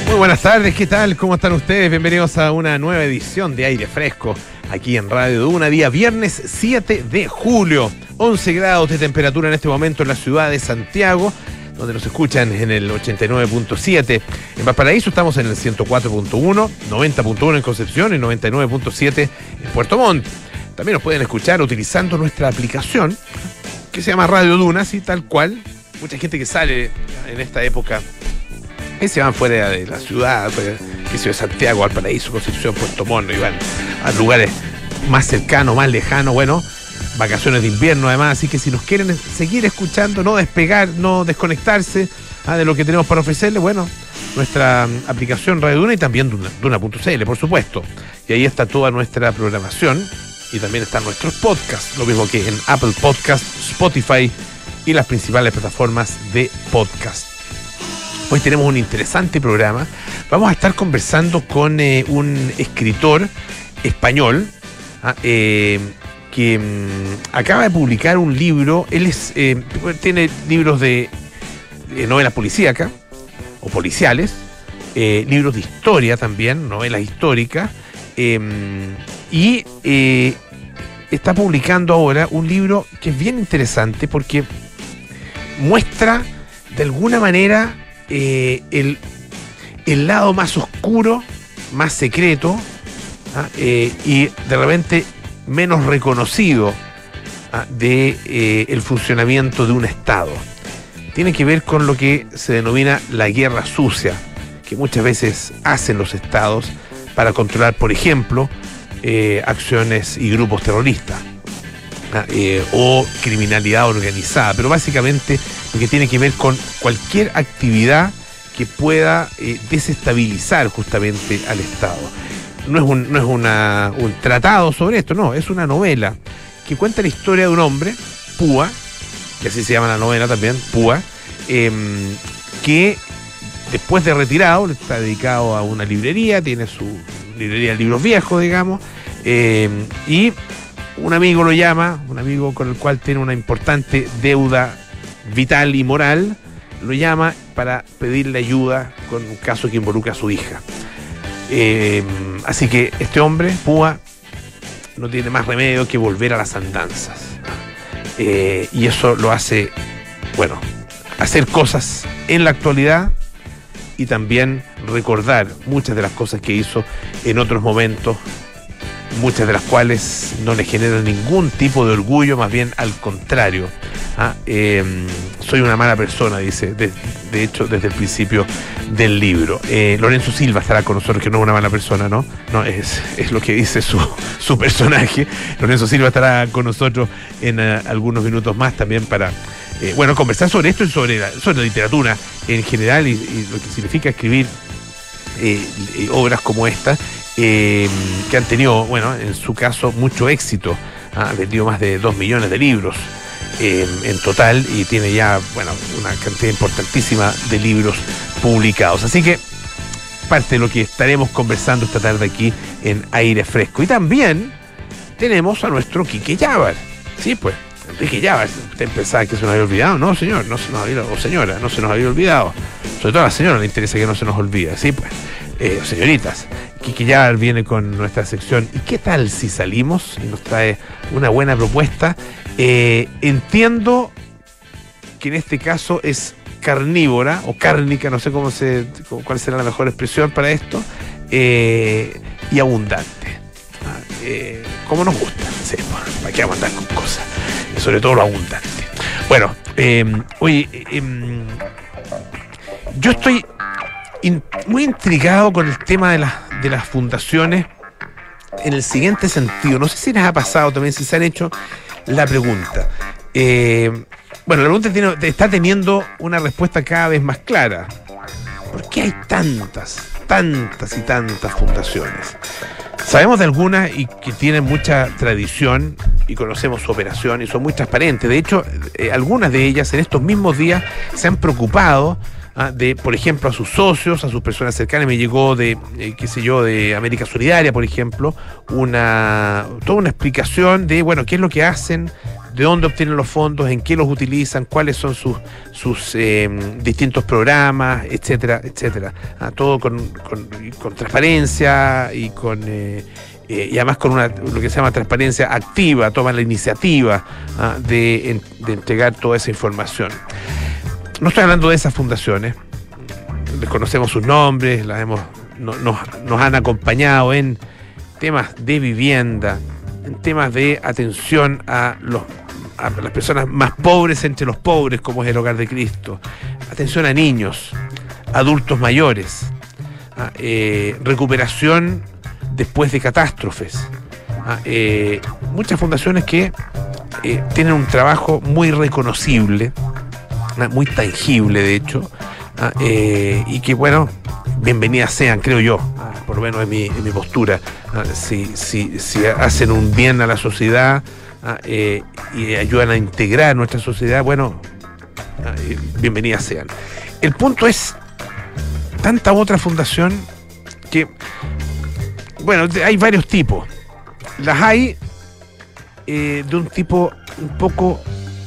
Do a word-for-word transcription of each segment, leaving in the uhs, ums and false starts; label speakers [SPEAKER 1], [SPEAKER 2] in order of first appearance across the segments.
[SPEAKER 1] Muy buenas tardes, ¿qué tal? ¿Cómo están ustedes? Bienvenidos a una nueva edición de Aire Fresco, aquí en Radio Duna, día viernes siete de julio. once grados de temperatura en este momento en la ciudad de Santiago, donde nos escuchan en el ochenta y nueve punto siete. En Valparaíso estamos en el ciento cuatro punto uno, noventa punto uno en Concepción y noventa y nueve punto siete en Puerto Montt. También nos pueden escuchar utilizando nuestra aplicación, que se llama Radio Duna, así tal cual. Mucha gente que sale en esta época, que se van fuera de la ciudad, que se de Santiago, Valparaíso, Concepción, Puerto Montt, y van a lugares más cercanos, más lejanos, bueno, vacaciones de invierno además, así que si nos quieren seguir escuchando, no despegar, no desconectarse ah, de lo que tenemos para ofrecerles, bueno, nuestra um, aplicación Radio Duna y también Duna punto c l, por supuesto, y ahí está toda nuestra programación y también están nuestros podcasts, lo mismo que en Apple Podcasts, Spotify y las principales plataformas de podcast. Hoy tenemos un interesante programa. Vamos a estar conversando con eh, un escritor español ah, eh, que mm, acaba de publicar un libro. Él es eh, tiene libros de, de novelas policíacas o policiales, eh, libros de historia también, novelas históricas, eh, y eh, está publicando ahora un libro que es bien interesante porque muestra de alguna manera Eh, el, el lado más oscuro, más secreto, ¿ah? eh, y de repente menos reconocido ¿ah? de eh, el funcionamiento de un Estado. Tiene que ver con lo que se denomina la guerra sucia, que muchas veces hacen los Estados para controlar, por ejemplo, eh, acciones y grupos terroristas. Eh, o criminalidad organizada, pero básicamente lo que tiene que ver con cualquier actividad que pueda eh, desestabilizar justamente al Estado. No es, un, no es una, un tratado sobre esto, no, es una novela que cuenta la historia de un hombre, Púa, que así se llama la novela también, Púa, eh, que después de retirado está dedicado a una librería, tiene su librería de libros viejos, digamos, eh, y un amigo lo llama, un amigo con el cual tiene una importante deuda vital y moral, lo llama para pedirle ayuda con un caso que involucra a su hija. Eh, así que este hombre, Púa, no tiene más remedio que volver a las andanzas. Eh, y eso lo hace, bueno, hacer cosas en la actualidad y también recordar muchas de las cosas que hizo en otros momentos, muchas de las cuales no le generan ningún tipo de orgullo, más bien al contrario. ¿ah? Eh, soy una mala persona, dice, de, de hecho, desde el principio del libro. Eh, Lorenzo Silva estará con nosotros, que no es una mala persona, ¿no? No, es, es lo que dice su, su personaje. Lorenzo Silva estará con nosotros en uh, algunos minutos más también para, eh, bueno, conversar sobre esto y sobre la, sobre la literatura en general y, y lo que significa escribir eh, eh, obras como esta. Eh, que han tenido, bueno, en su caso, mucho éxito. Ha vendido más de dos millones de libros eh, en total y tiene ya, bueno, una cantidad importantísima de libros publicados. Así que parte de lo que estaremos conversando esta tarde aquí en Aire Fresco. Y también tenemos a nuestro Quique Llávar. Sí, pues, Enrique Llávar. ¿Usted pensaba que se nos había olvidado? No, señor, no se nos había, o señora, no se nos había olvidado. Sobre todo a la señora le interesa que no se nos olvide. Sí, pues. Eh, señoritas, Quique Llávar viene con nuestra sección ¿Y qué tal si salimos? Y nos trae una buena propuesta. Eh, entiendo que en este caso es carnívora o cárnica, no sé cómo se, cuál será la mejor expresión para esto, eh, y abundante. Ah, eh, como nos gusta, sí, ¿para qué vamos a andar con cosas? Y sobre todo lo abundante. Bueno, eh, oye, eh, eh, yo estoy In, muy intrigado con el tema de, la, de las fundaciones en el siguiente sentido. No sé si les ha pasado también, si se han hecho la pregunta. Eh, bueno, la pregunta tiene, está teniendo una respuesta cada vez más clara. ¿Por qué hay tantas, tantas y tantas fundaciones? Sabemos de algunas y que tienen mucha tradición y conocemos su operación y son muy transparentes. De hecho, eh, algunas de ellas en estos mismos días se han preocupado ah, de, por ejemplo, a sus socios, a sus personas cercanas. Me llegó de, eh, qué sé yo, de América Solidaria, por ejemplo, una toda una explicación de, bueno, qué es lo que hacen, de dónde obtienen los fondos, en qué los utilizan, cuáles son sus, sus eh, distintos programas, etcétera, etcétera. Ah, todo con, con, con transparencia y con... Eh, Eh, y además con una, lo que se llama transparencia activa, toman la iniciativa ah, de, en, de entregar toda esa información. No estoy hablando de esas fundaciones, les conocemos sus nombres, las hemos, no, nos, nos han acompañado en temas de vivienda, en temas de atención a, los, a las personas más pobres entre los pobres, como es el Hogar de Cristo, atención a niños, adultos mayores, ah, eh, recuperación después de catástrofes. Ah, eh, muchas fundaciones que eh, tienen un trabajo muy reconocible, ah, muy tangible de hecho, ah, eh, y que bueno, bienvenidas sean, creo yo, ah, por lo menos en mi, en mi postura. Ah, si, si, si hacen un bien a la sociedad ah, eh, y ayudan a integrar nuestra sociedad, bueno, ah, eh, bienvenidas sean. El punto es tanta otra fundación que, bueno, hay varios tipos. Las hay eh, de un tipo un poco,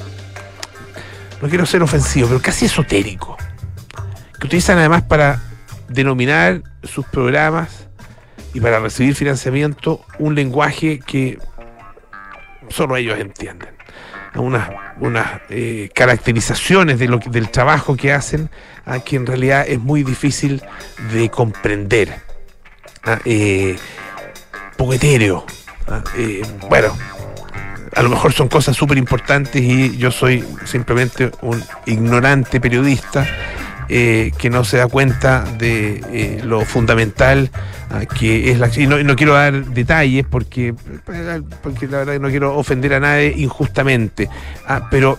[SPEAKER 1] no quiero ser ofensivo, pero casi esotérico, que utilizan además para denominar sus programas y para recibir financiamiento un lenguaje que solo ellos entienden. Unas, unas eh, caracterizaciones de lo que, del trabajo que hacen, a que en realidad es muy difícil de comprender. Ah, eh, poco etéreo. Ah, eh, bueno, a lo mejor son cosas súper importantes y yo soy simplemente un ignorante periodista eh, que no se da cuenta de eh, lo fundamental ah, que es la... Y no, no quiero dar detalles porque, porque la verdad no quiero ofender a nadie injustamente, ah, pero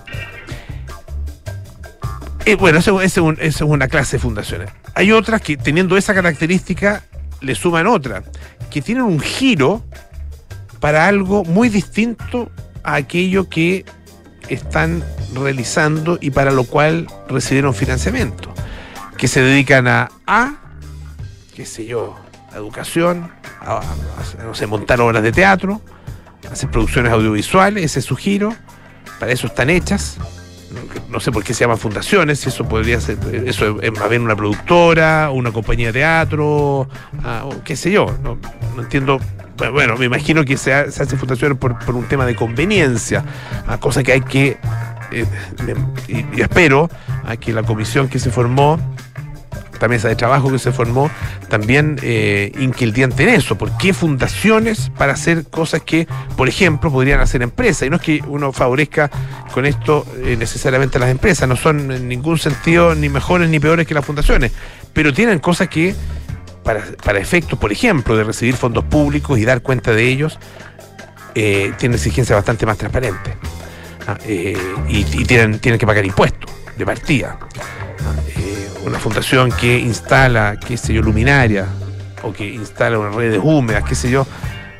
[SPEAKER 1] eh, bueno, eso, eso, eso es una clase de fundaciones. Hay otras que, teniendo esa característica, le suman otra, que tienen un giro para algo muy distinto a aquello que están realizando y para lo cual recibieron financiamiento, que se dedican a, a qué sé yo, a educación, a, a, a no sé, montar obras de teatro, a hacer producciones audiovisuales, ese es su giro, para eso están hechas. No sé por qué se llaman fundaciones, si eso podría ser, eso es más bien una productora, una compañía de teatro, ah, o qué sé yo, no, no entiendo. Bueno, me imagino que se, ha, se hace fundaciones por, por un tema de conveniencia, ah, cosa que hay que, eh, y, y espero ah, que la comisión que se formó, esta mesa de trabajo que se formó, también eh, hinque el diente en eso. ¿Por qué fundaciones para hacer cosas que, por ejemplo, podrían hacer empresas? Y no es que uno favorezca con esto eh, necesariamente a las empresas, no son en ningún sentido ni mejores ni peores que las fundaciones, pero tienen cosas que, para, para efectos, por ejemplo, de recibir fondos públicos y dar cuenta de ellos, eh, tienen exigencias bastante más transparentes. Ah, eh, y, y tienen, tienen que pagar impuestos de partida. Ah, eh, una fundación que instala, qué sé yo, luminaria, o que instala una red de húmedas, qué sé yo,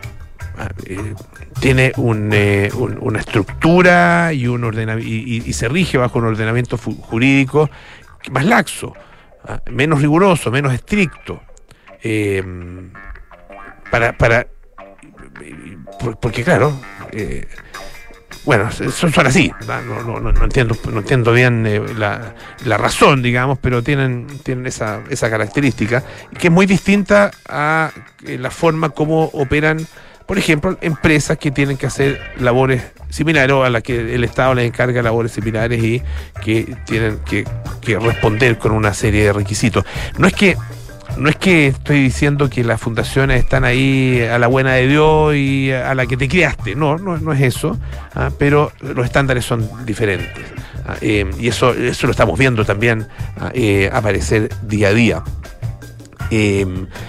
[SPEAKER 1] eh, tiene un, eh, un, una estructura y, un ordena- y, y, y se rige bajo un ordenamiento fu- jurídico más laxo, ah, menos riguroso, menos estricto, eh, para, para por, porque claro, eh, bueno, son, son así, no, no, no, no entiendo, no entiendo bien eh, la, la razón, digamos, pero tienen, tienen esa, esa característica, que es muy distinta a eh, la forma como operan, por ejemplo, empresas que tienen que hacer labores similares o a las que el Estado les encarga labores similares y que tienen que, que responder con una serie de requisitos. No es que No es que estoy diciendo que las fundaciones están ahí a la buena de Dios y a la que te criaste, no, no, no es eso, ah, pero los estándares son diferentes, ah, eh, y eso, eso lo estamos viendo también ah, eh, aparecer día a día. Eh,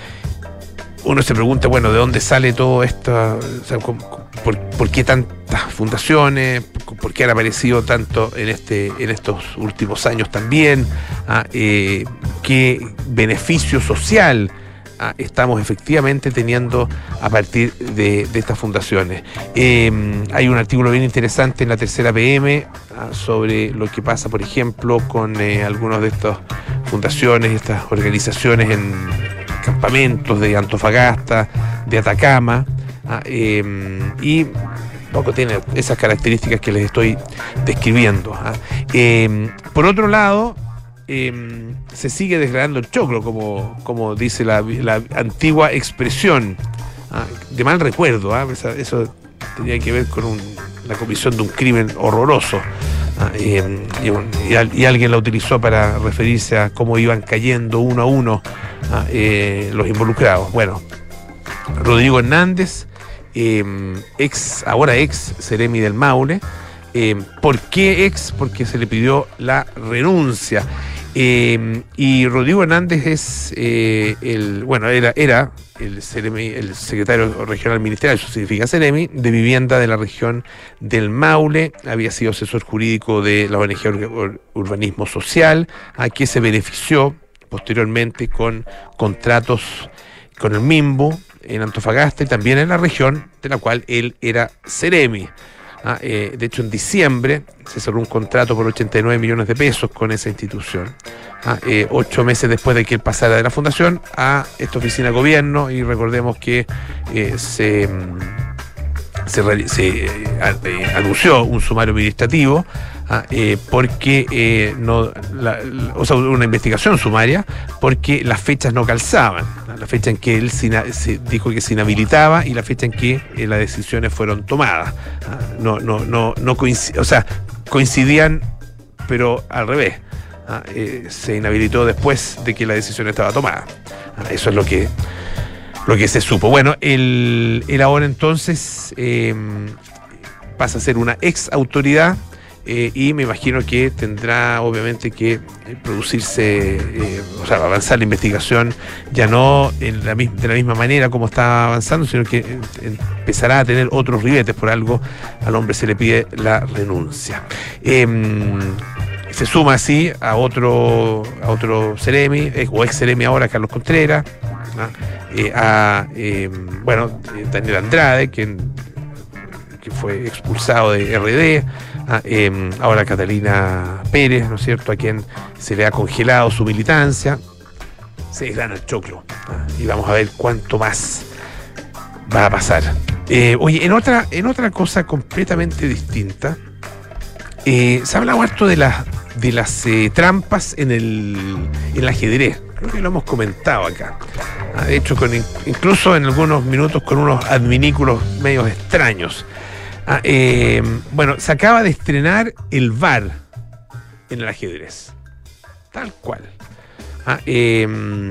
[SPEAKER 1] uno se pregunta, bueno, ¿de dónde sale todo esto? O sea, ¿por, por qué tantas fundaciones? ¿Por qué han aparecido tanto en este en estos últimos años también? Ah, eh, ¿Qué beneficio social ah, estamos efectivamente teniendo a partir de, de estas fundaciones? Eh, hay un artículo bien interesante en la Tercera P M ah, sobre lo que pasa, por ejemplo, con eh, algunos de estos fundaciones, estas organizaciones en campamentos de Antofagasta, de Atacama, ah, eh, y poco tiene esas características que les estoy describiendo. Ah. Eh, por otro lado, eh, se sigue desgranando el choclo, como, como dice la, la antigua expresión, ah, de mal recuerdo. Ah, eso, eso tenía que ver con un, la comisión de un crimen horroroso. Ah, eh, y, un, y, y alguien la utilizó para referirse a cómo iban cayendo uno a uno ah, eh, los involucrados. Bueno, Rodrigo Hernández, eh, ex, ahora ex Seremi del Maule. Eh, ¿Por qué ex? Porque se le pidió la renuncia. Eh, y Rodrigo Hernández es eh, el, bueno, era, era el, Seremi, el secretario regional ministerial, eso significa Seremi, de vivienda de la región del Maule. Había sido asesor jurídico de la O N G Ur- Urbanismo Social, a que se benefició posteriormente con contratos con el Mimbu en Antofagasta y también en la región de la cual él era Seremi. Ah, eh, de hecho, en diciembre se cerró un contrato por ochenta y nueve millones de pesos con esa institución. Ah, eh, ocho meses después de que él pasara de la fundación a esta oficina de gobierno, y recordemos que eh, se, se, se eh, anunció un sumario administrativo. Ah, eh, porque eh, no, la, la, o sea, una investigación sumaria, porque las fechas no calzaban, ¿no? La fecha en que él se, se dijo que se inhabilitaba y la fecha en que eh, las decisiones fueron tomadas. Ah, no, no, no, no coincidían, o sea, coincidían, pero al revés. Ah, eh, se inhabilitó después de que la decisión estaba tomada. Ah, eso es lo que, lo que se supo. Bueno, él, él ahora entonces eh, pasa a ser una ex autoridad. Eh, y me imagino que tendrá obviamente que eh, producirse, eh, o sea, avanzar la investigación ya no en la, de la misma manera como está avanzando, sino que eh, empezará a tener otros ribetes. Por algo al hombre se le pide la renuncia. Eh, se suma así a otro a otro Seremi, eh, o ex Seremi ahora, Carlos Contreras, ¿no? eh, a eh, bueno, Daniel Andrade, quien que fue expulsado de R D, ah, eh, ahora Catalina Pérez, ¿no es cierto?, a quien se le ha congelado su militancia. Se desgrana el choclo, ah, y vamos a ver cuánto más va a pasar. Eh, oye, en otra, en otra cosa completamente distinta, eh, se ha hablado harto de, la, de las eh, trampas en el, en el ajedrez. Creo que lo hemos comentado acá. Ah, de hecho, con, incluso en algunos minutos con unos adminículos medios extraños. Ah, eh, bueno, se acaba de estrenar el V A R en el ajedrez. Tal cual. Ah, eh,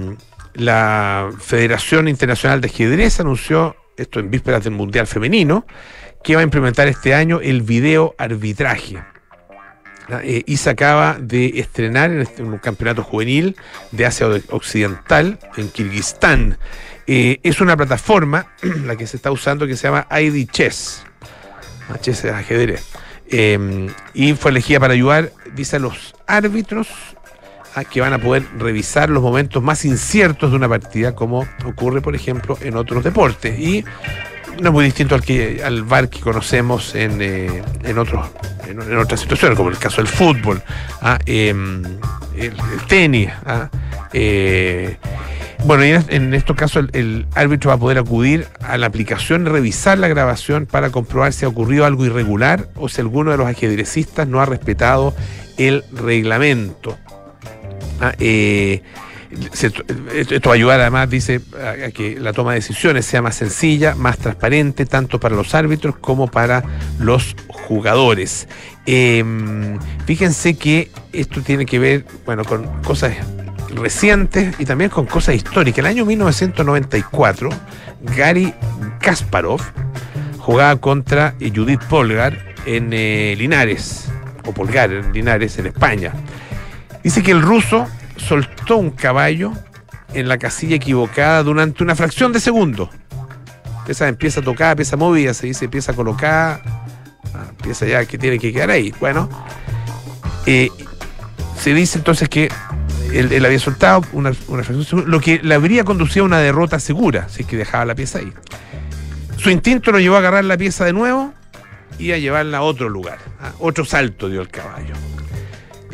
[SPEAKER 1] la Federación Internacional de Ajedrez anunció, esto en vísperas del Mundial Femenino, que va a implementar este año el video arbitraje. Ah, eh, y se acaba de estrenar en, este, en un campeonato juvenil de Asia Occidental, en Kirguistán. Eh, es una plataforma, la que se está usando, que se llama I D Chess. Chess es ajedrez. Eh, y fue elegida para ayudar, dice, a los árbitros a que van a poder revisar los momentos más inciertos de una partida, como ocurre, por ejemplo, en otros deportes. Y no es muy distinto al que al V A R que conocemos en, eh, en, otros, en, en otras situaciones, como el caso del fútbol, ah, eh, el, el tenis. Ah, eh, Bueno, y en estos casos el, el árbitro va a poder acudir a la aplicación, revisar la grabación para comprobar si ha ocurrido algo irregular o si alguno de los ajedrecistas no ha respetado el reglamento. Ah, eh, se, esto va a ayudar además, dice, a, a que la toma de decisiones sea más sencilla, más transparente, tanto para los árbitros como para los jugadores. Eh, fíjense que esto tiene que ver, bueno, con cosas recientes y también con cosas históricas. El año mil novecientos noventa y cuatro, Gary Kasparov jugaba contra Judith Polgar en eh, Linares, o Polgar en Linares, en España. Dice que el ruso soltó un caballo en la casilla equivocada durante una fracción de segundo. Esa empieza a tocar, pieza movida, se dice pieza colocada, pieza ya que tiene que quedar ahí. Bueno, eh, se dice entonces que Él, él había soltado una, una fracción, lo que le habría conducido a una derrota segura, si es que dejaba la pieza ahí. Su instinto lo llevó a agarrar la pieza de nuevo y a llevarla a otro lugar. ¿Ah? Otro salto dio el caballo.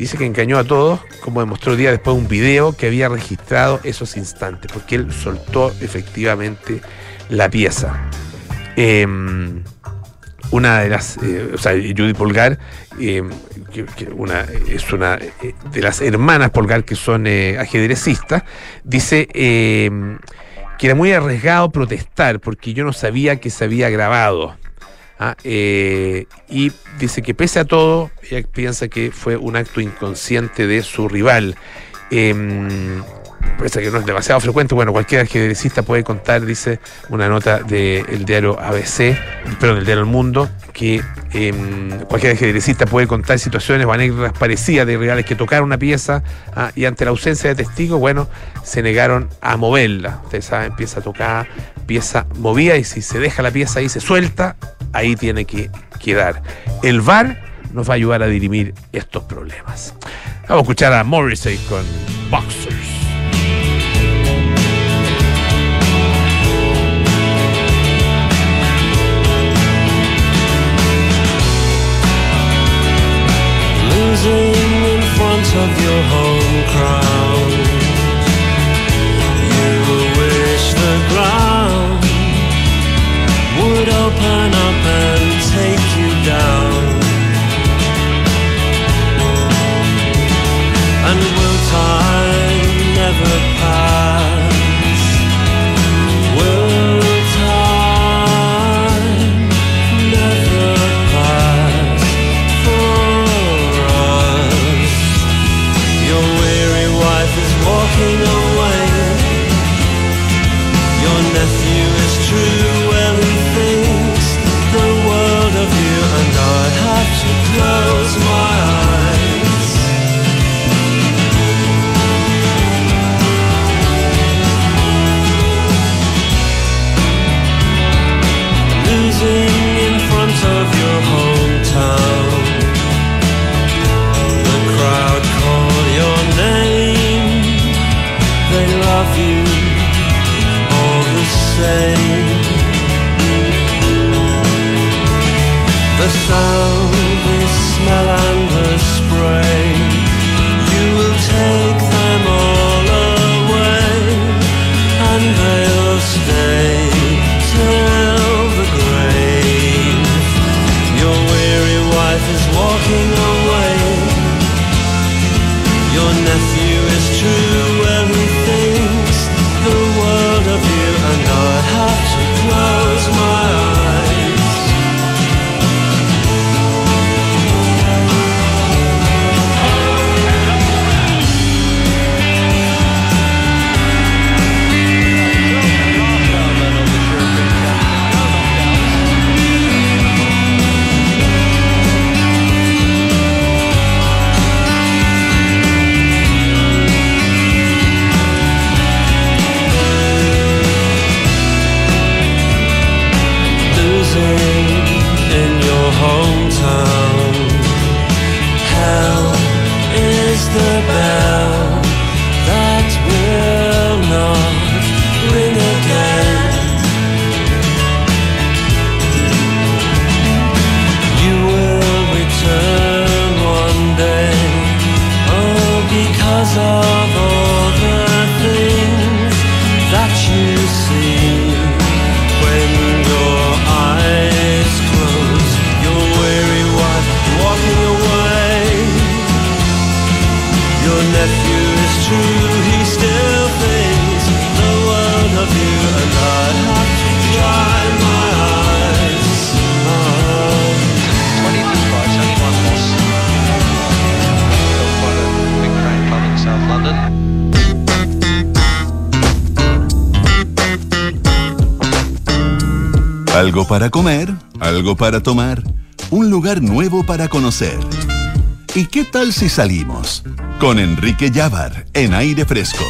[SPEAKER 1] Dice que engañó a todos, como demostró días después un video que había registrado esos instantes, porque él soltó efectivamente la pieza. Eh, una de las, eh, o sea, Judith Polgar, eh, que, que una, es una eh, de las hermanas Polgar que son eh, ajedrecistas, dice eh, que era muy arriesgado protestar porque yo no sabía que se había grabado. ¿Ah? Eh, y dice que pese a todo, ella piensa que fue un acto inconsciente de su rival. Eh, Parece que no es demasiado frecuente. Bueno, cualquier ajedrecista puede contar, dice una nota del diario A B C, perdón, del diario El Mundo, que eh, cualquier ajedrecista puede contar situaciones o anécdotas parecidas de rivales que tocaron una pieza ah, y ante la ausencia de testigos, bueno, se negaron a moverla. Ustedes saben, pieza tocada, pieza movida, y si se deja la pieza ahí, se suelta, ahí tiene que quedar. El V A R nos va a ayudar a dirimir estos problemas. Vamos a escuchar a Morrissey con Boxers.
[SPEAKER 2] In front of your home crowd, you will wish the ground would open up and take you down. And will time never pass? Will time never pass for us? Your weary wife is walking away. Your nephew is true, well he thinks the world of you, and I'd have to close my eyes. Losing in front of your hometown, the crowd call your name. They love you all the same. The sound, the smell and the spray, you will take them all away, and they'll stay till the grave. Your weary wife is walking away. Your nephew is true, well he thinks the world of you, and I have to close my eyes. In your hometown, hell is the bell that will not ring again. You will return one day, oh, because of all the things that you see when your eyes close. Your weary wife walking away. Your nephew is true, he still thinks the world of you, and I have to dry my eyes. Oh.
[SPEAKER 3] twenty-two cars, anyone else? So quite a big train coming South London.
[SPEAKER 4] Algo para comer, algo para tomar, un lugar nuevo para conocer. ¿Y qué tal si salimos? Con Enrique Llávar en Aire Fresco.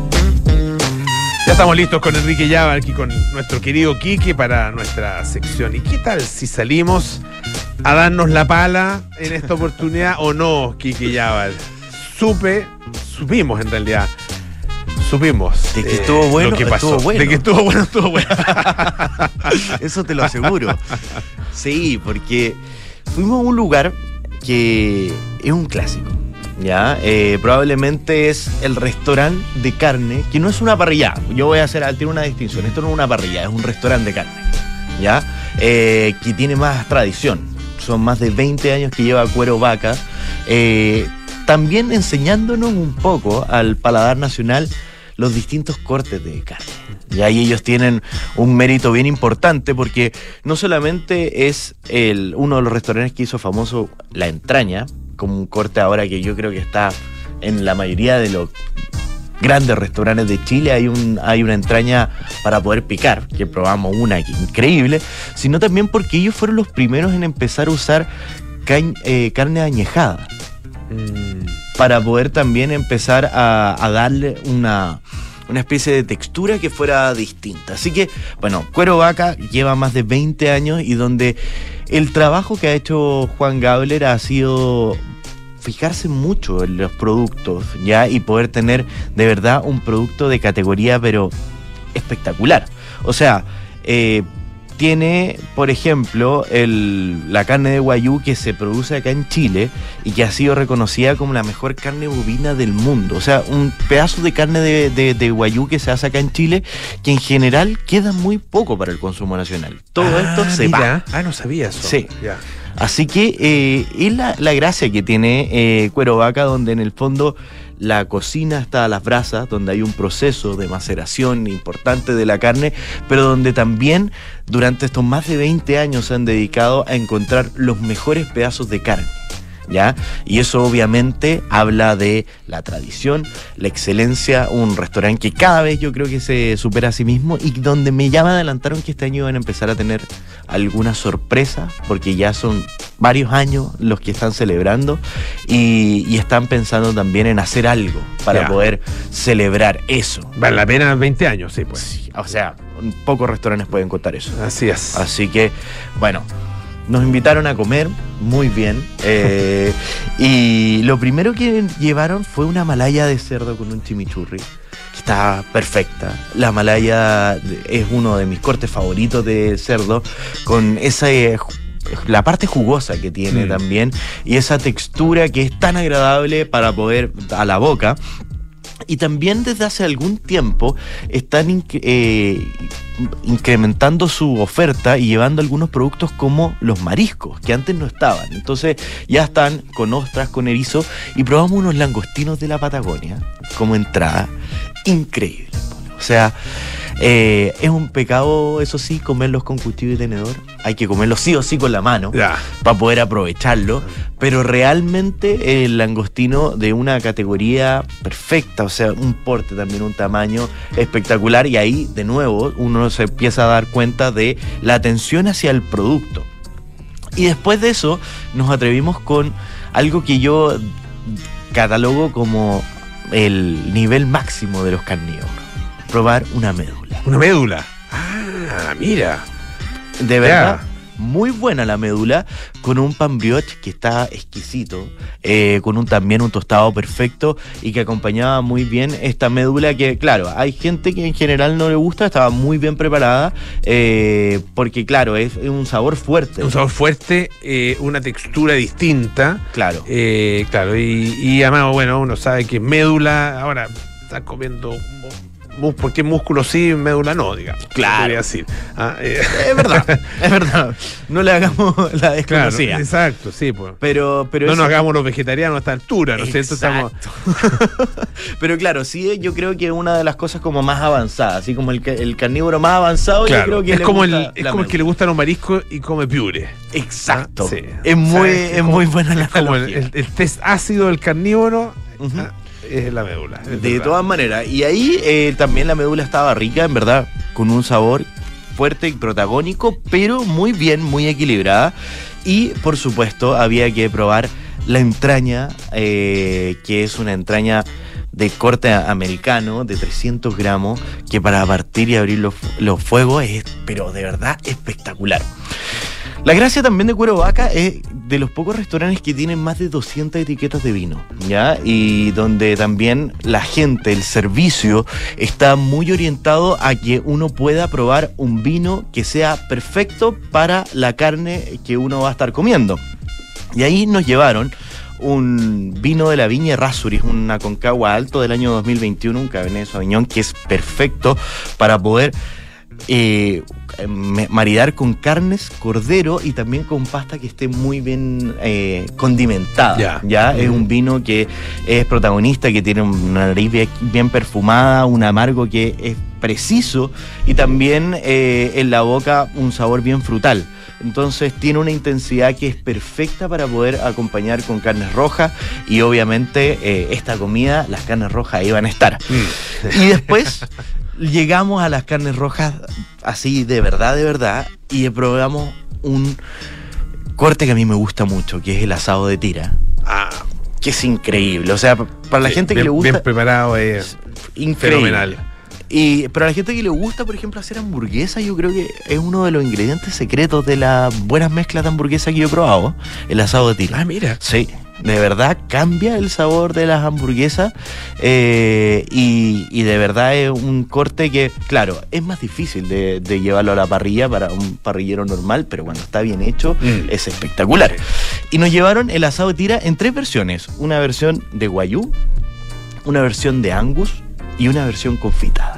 [SPEAKER 1] Ya estamos listos con Enrique Llávar, aquí con nuestro querido Quique para nuestra sección. ¿Y qué tal si salimos a darnos la pala en esta oportunidad o no, Quique Llávar? Supe, supimos en realidad. Supimos.
[SPEAKER 5] De que estuvo bueno,
[SPEAKER 1] lo que pasó.
[SPEAKER 5] estuvo bueno.
[SPEAKER 1] De que estuvo bueno, estuvo bueno.
[SPEAKER 5] Eso te lo aseguro. Sí, porque fuimos a un lugar que es un clásico. ¿ya? Eh, probablemente es el restaurante de carne, que no es una parrilla. Yo voy a hacer al tiro una distinción. Esto no es una parrilla, es un restaurante de carne, ¿ya? Eh, que tiene más tradición. Son más de veinte años que lleva Cuero Vaca. Eh, también enseñándonos un poco al paladar nacional los distintos cortes de carne. Y ahí ellos tienen un mérito bien importante porque no solamente es el, uno de los restaurantes que hizo famoso la entraña, como un corte ahora que yo creo que está en la mayoría de los grandes restaurantes de Chile, hay, un, hay una entraña para poder picar, que probamos una aquí, increíble, sino también porque ellos fueron los primeros en empezar a usar cañ, eh, carne añejada. Mm. Para poder también empezar a, a darle una, una especie de textura que fuera distinta. Así que, bueno, Cuero Vaca lleva más de veinte años y donde el trabajo que ha hecho Juan Gabler ha sido fijarse mucho en los productos, ¿ya? Y poder tener de verdad un producto de categoría, pero espectacular. O sea, eh, tiene, por ejemplo, el, la carne de Wagyu que se produce acá en Chile y que ha sido reconocida como la mejor carne bovina del mundo. O sea, un pedazo de carne de, de, de Wagyu que se hace acá en Chile que en general queda muy poco para el consumo nacional. Todo
[SPEAKER 1] ah,
[SPEAKER 5] esto se
[SPEAKER 1] mira.
[SPEAKER 5] va.
[SPEAKER 1] Ah, no sabía eso.
[SPEAKER 5] Sí.
[SPEAKER 1] Ya.
[SPEAKER 5] Así que eh, es la, la gracia que tiene eh, Cuero Vaca, donde en el fondo la cocina está a las brasas, donde hay un proceso de maceración importante de la carne, pero donde también durante estos más de veinte años se han dedicado a encontrar los mejores pedazos de carne, ¿ya? Y eso obviamente habla de la tradición, la excelencia, un restaurante que cada vez yo creo que se supera a sí mismo y donde me llama adelantaron que este año van a empezar a tener alguna sorpresa, porque ya son varios años los que están celebrando y, y están pensando también en hacer algo para
[SPEAKER 1] ya.
[SPEAKER 5] poder celebrar eso.
[SPEAKER 1] Vale la pena veinte años, sí, pues.
[SPEAKER 5] Sí, o sea, pocos restaurantes pueden contar eso.
[SPEAKER 1] Así es.
[SPEAKER 5] Así que, bueno, nos invitaron a comer, muy bien. Eh, y lo primero que llevaron fue una malaya de cerdo con un chimichurri, que está perfecta. La malaya es uno de mis cortes favoritos de cerdo, con esa... Eh, la parte jugosa que tiene mm. también, y esa textura que es tan agradable para poder a la boca. Y también desde hace algún tiempo están inc- eh, incrementando su oferta y llevando algunos productos como los mariscos, que antes no estaban. Entonces ya están con ostras, con erizo, y probamos unos langostinos de la Patagonia como entrada. Increíble. O sea, eh, es un pecado, eso sí, comerlos con cuchillo y tenedor. Hay que comerlos sí o sí con la mano
[SPEAKER 1] Ya.
[SPEAKER 5] para poder aprovecharlo. Pero realmente el langostino de una categoría perfecta, o sea, un porte también, un tamaño espectacular. Y ahí, de nuevo, uno se empieza a dar cuenta de la atención hacia el producto. Y después de eso, nos atrevimos con algo que yo catalogo como el nivel máximo de los carnívoros. Probar una médula.
[SPEAKER 1] Una médula. Ah, mira.
[SPEAKER 5] De verdad,
[SPEAKER 1] Ya.
[SPEAKER 5] muy buena la médula, con un pan brioche que está exquisito, eh, con un también un tostado perfecto y que acompañaba muy bien esta médula que, claro, hay gente que en general no le gusta, estaba muy bien preparada, eh, porque claro, es, es un sabor fuerte.
[SPEAKER 1] Un sabor fuerte, eh, una textura distinta.
[SPEAKER 5] Claro.
[SPEAKER 1] Eh, claro, y, y además, bueno, uno sabe que médula, ahora está comiendo... ¿Por qué músculo sí, médula no, digamos?
[SPEAKER 5] Claro.
[SPEAKER 1] Podría decir. Ah, eh.
[SPEAKER 5] Es verdad, es verdad. No le hagamos la
[SPEAKER 1] Claro,
[SPEAKER 5] desconocida.
[SPEAKER 1] exacto, sí, pues.
[SPEAKER 5] Pero, pero
[SPEAKER 1] no
[SPEAKER 5] eso-
[SPEAKER 1] nos hagamos los vegetarianos a esta altura, ¿no es cierto? Estamos...
[SPEAKER 5] Exacto. Pero claro, sí, yo creo que una de las cosas como más avanzadas, así como el, ca- el carnívoro más avanzado, yo
[SPEAKER 1] Claro,
[SPEAKER 5] creo que
[SPEAKER 1] es
[SPEAKER 5] le
[SPEAKER 1] como, el,
[SPEAKER 5] gusta
[SPEAKER 1] es
[SPEAKER 5] la
[SPEAKER 1] como el que le
[SPEAKER 5] médula.
[SPEAKER 1] gustan los mariscos y come piure.
[SPEAKER 5] Exacto.
[SPEAKER 1] Ah, sí.
[SPEAKER 5] Es muy,
[SPEAKER 1] ¿Sabes?
[SPEAKER 5] es
[SPEAKER 1] como-
[SPEAKER 5] muy buena la
[SPEAKER 1] es como el,
[SPEAKER 5] analogía.
[SPEAKER 1] el- el test ácido del carnívoro.
[SPEAKER 5] Ujú.
[SPEAKER 1] ah, es la médula. es
[SPEAKER 5] De
[SPEAKER 1] verdad.
[SPEAKER 5] todas maneras. Y ahí eh, también la médula estaba rica, en verdad, con un sabor fuerte y protagónico, pero muy bien, muy equilibrada. Y por supuesto había que probar la entraña, eh, que es una entraña de corte americano de trescientos gramos, que para partir y abrir los, los fuegos es, pero de verdad, espectacular. La gracia también de Cuero Vaca es de los pocos restaurantes que tienen más de doscientas etiquetas de vino, ¿ya? Y donde también la gente, el servicio, está muy orientado a que uno pueda probar un vino que sea perfecto para la carne que uno va a estar comiendo. Y ahí nos llevaron un vino de la viña Errázuriz, una Aconcagua Alto del año dos mil veintiuno, un Cabernet Sauvignon que es perfecto para poder eh, maridar con carnes, cordero y también con pasta que esté muy bien eh, condimentada.
[SPEAKER 1] Ya.
[SPEAKER 5] Ya,
[SPEAKER 1] Mm.
[SPEAKER 5] es un vino que es protagonista, que tiene una nariz bien, bien perfumada, un amargo que es preciso y también eh, en la boca un sabor bien frutal. Entonces tiene una intensidad que es perfecta para poder acompañar con carnes rojas y obviamente eh, esta comida, las carnes rojas ahí van a estar.
[SPEAKER 1] Mm.
[SPEAKER 5] Y después llegamos a las carnes rojas así de verdad, de verdad, y probamos un corte que a mí me gusta mucho, que es el asado de tira,
[SPEAKER 1] Ah,
[SPEAKER 5] que es increíble. O sea, para la
[SPEAKER 1] sí,
[SPEAKER 5] gente que
[SPEAKER 1] bien-
[SPEAKER 5] le gusta,
[SPEAKER 1] Bien preparado, es
[SPEAKER 5] increíble.
[SPEAKER 1] fenomenal.
[SPEAKER 5] Y para la gente que le gusta, por ejemplo, hacer hamburguesa, yo creo que es uno de los ingredientes secretos de las buenas mezclas de hamburguesa que yo he probado, el asado de tira.
[SPEAKER 1] Ah, mira.
[SPEAKER 5] Sí, de verdad cambia el sabor de las hamburguesas eh, y, y de verdad es un corte que, claro, es más difícil de, de llevarlo a la parrilla para un parrillero normal, pero cuando está bien hecho
[SPEAKER 1] Mm.
[SPEAKER 5] es espectacular. Y nos llevaron el asado de tira en tres versiones, una versión de guayú, una versión de angus y una versión confitada.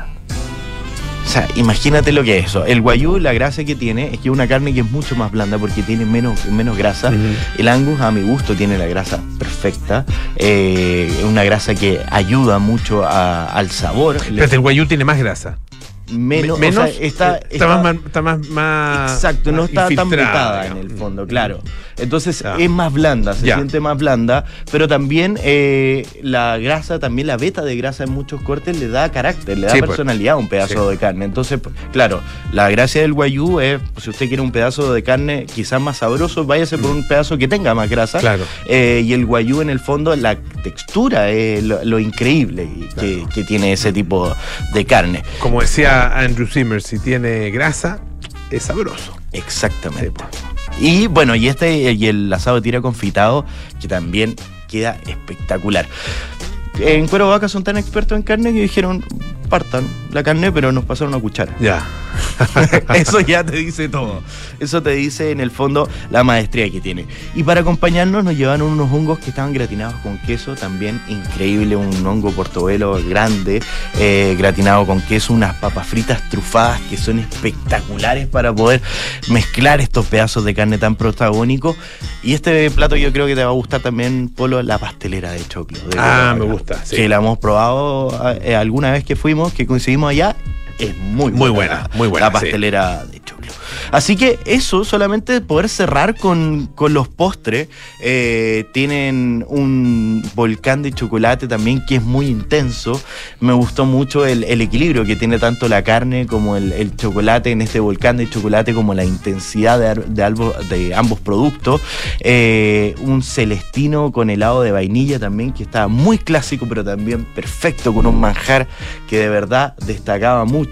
[SPEAKER 5] O sea, imagínate lo que es eso. El guayú, la gracia que tiene es que es una carne que es mucho más blanda porque tiene menos, menos grasa.
[SPEAKER 1] Ujú.
[SPEAKER 5] El angus, a mi gusto, tiene la grasa perfecta. Eh, es una grasa que ayuda mucho a- al sabor.
[SPEAKER 1] Pero el guayú tiene más grasa.
[SPEAKER 5] menos,
[SPEAKER 1] Me- menos
[SPEAKER 5] o sea, está,
[SPEAKER 1] está,
[SPEAKER 5] está-
[SPEAKER 1] más, está más, más
[SPEAKER 5] Exacto, no
[SPEAKER 1] más
[SPEAKER 5] está tan
[SPEAKER 1] infiltrada,
[SPEAKER 5] mutada en
[SPEAKER 1] digamos.
[SPEAKER 5] el fondo, claro. Entonces
[SPEAKER 1] Ya.
[SPEAKER 5] es más blanda, se
[SPEAKER 1] Ya.
[SPEAKER 5] siente más blanda, pero también eh, la grasa, también la beta de grasa en muchos cortes le da carácter, le da
[SPEAKER 1] Sí, pues.
[SPEAKER 5] personalidad a un pedazo
[SPEAKER 1] Sí.
[SPEAKER 5] de carne. Entonces, pues, claro, la gracia del guayú es, pues, si usted quiere un pedazo de carne quizás más sabroso, váyase por un pedazo que tenga más grasa.
[SPEAKER 1] Claro.
[SPEAKER 5] Eh, y el guayú en el fondo, la textura es lo, lo increíble que,
[SPEAKER 1] Claro.
[SPEAKER 5] que tiene ese tipo de carne.
[SPEAKER 1] Como decía Andrew Zimmer, si tiene grasa, es sabroso.
[SPEAKER 5] Exactamente.
[SPEAKER 1] Sí, pues.
[SPEAKER 5] Y bueno, y este y el asado de tira confitado, que también queda espectacular. En Cuero Vaca son tan expertos en carne que dijeron, partan la carne, pero nos pasaron una cuchara.
[SPEAKER 1] Ya.
[SPEAKER 5] Eso ya te dice todo. Eso te dice en el fondo la maestría que tiene. Y para acompañarnos nos llevaron unos hongos que estaban gratinados con queso, también increíble, un hongo portobelo grande, eh, gratinado con queso, unas papas fritas trufadas que son espectaculares para poder mezclar estos pedazos de carne tan protagónicos. Y este plato yo creo que te va a gustar también, Polo, la pastelera de choclo. de
[SPEAKER 1] Ah,
[SPEAKER 5] Cuero
[SPEAKER 1] me
[SPEAKER 5] Vaca,
[SPEAKER 1] gusta, sí.
[SPEAKER 5] Que la hemos probado eh, alguna vez que fuimos, que coincidimos allá. Es muy buena,
[SPEAKER 1] Muy buena, muy buena,
[SPEAKER 5] la pastelera de choclo. Así que eso, solamente poder cerrar con, con los postres. Eh, tienen un volcán de chocolate también que es muy intenso. Me gustó mucho el, el equilibrio que tiene tanto la carne como el, el chocolate en este volcán de chocolate, como la intensidad de, ar- de, albo- de ambos productos. Eh, un celestino con helado de vainilla también, que estaba muy clásico, pero también perfecto, con un manjar que de verdad destacaba mucho.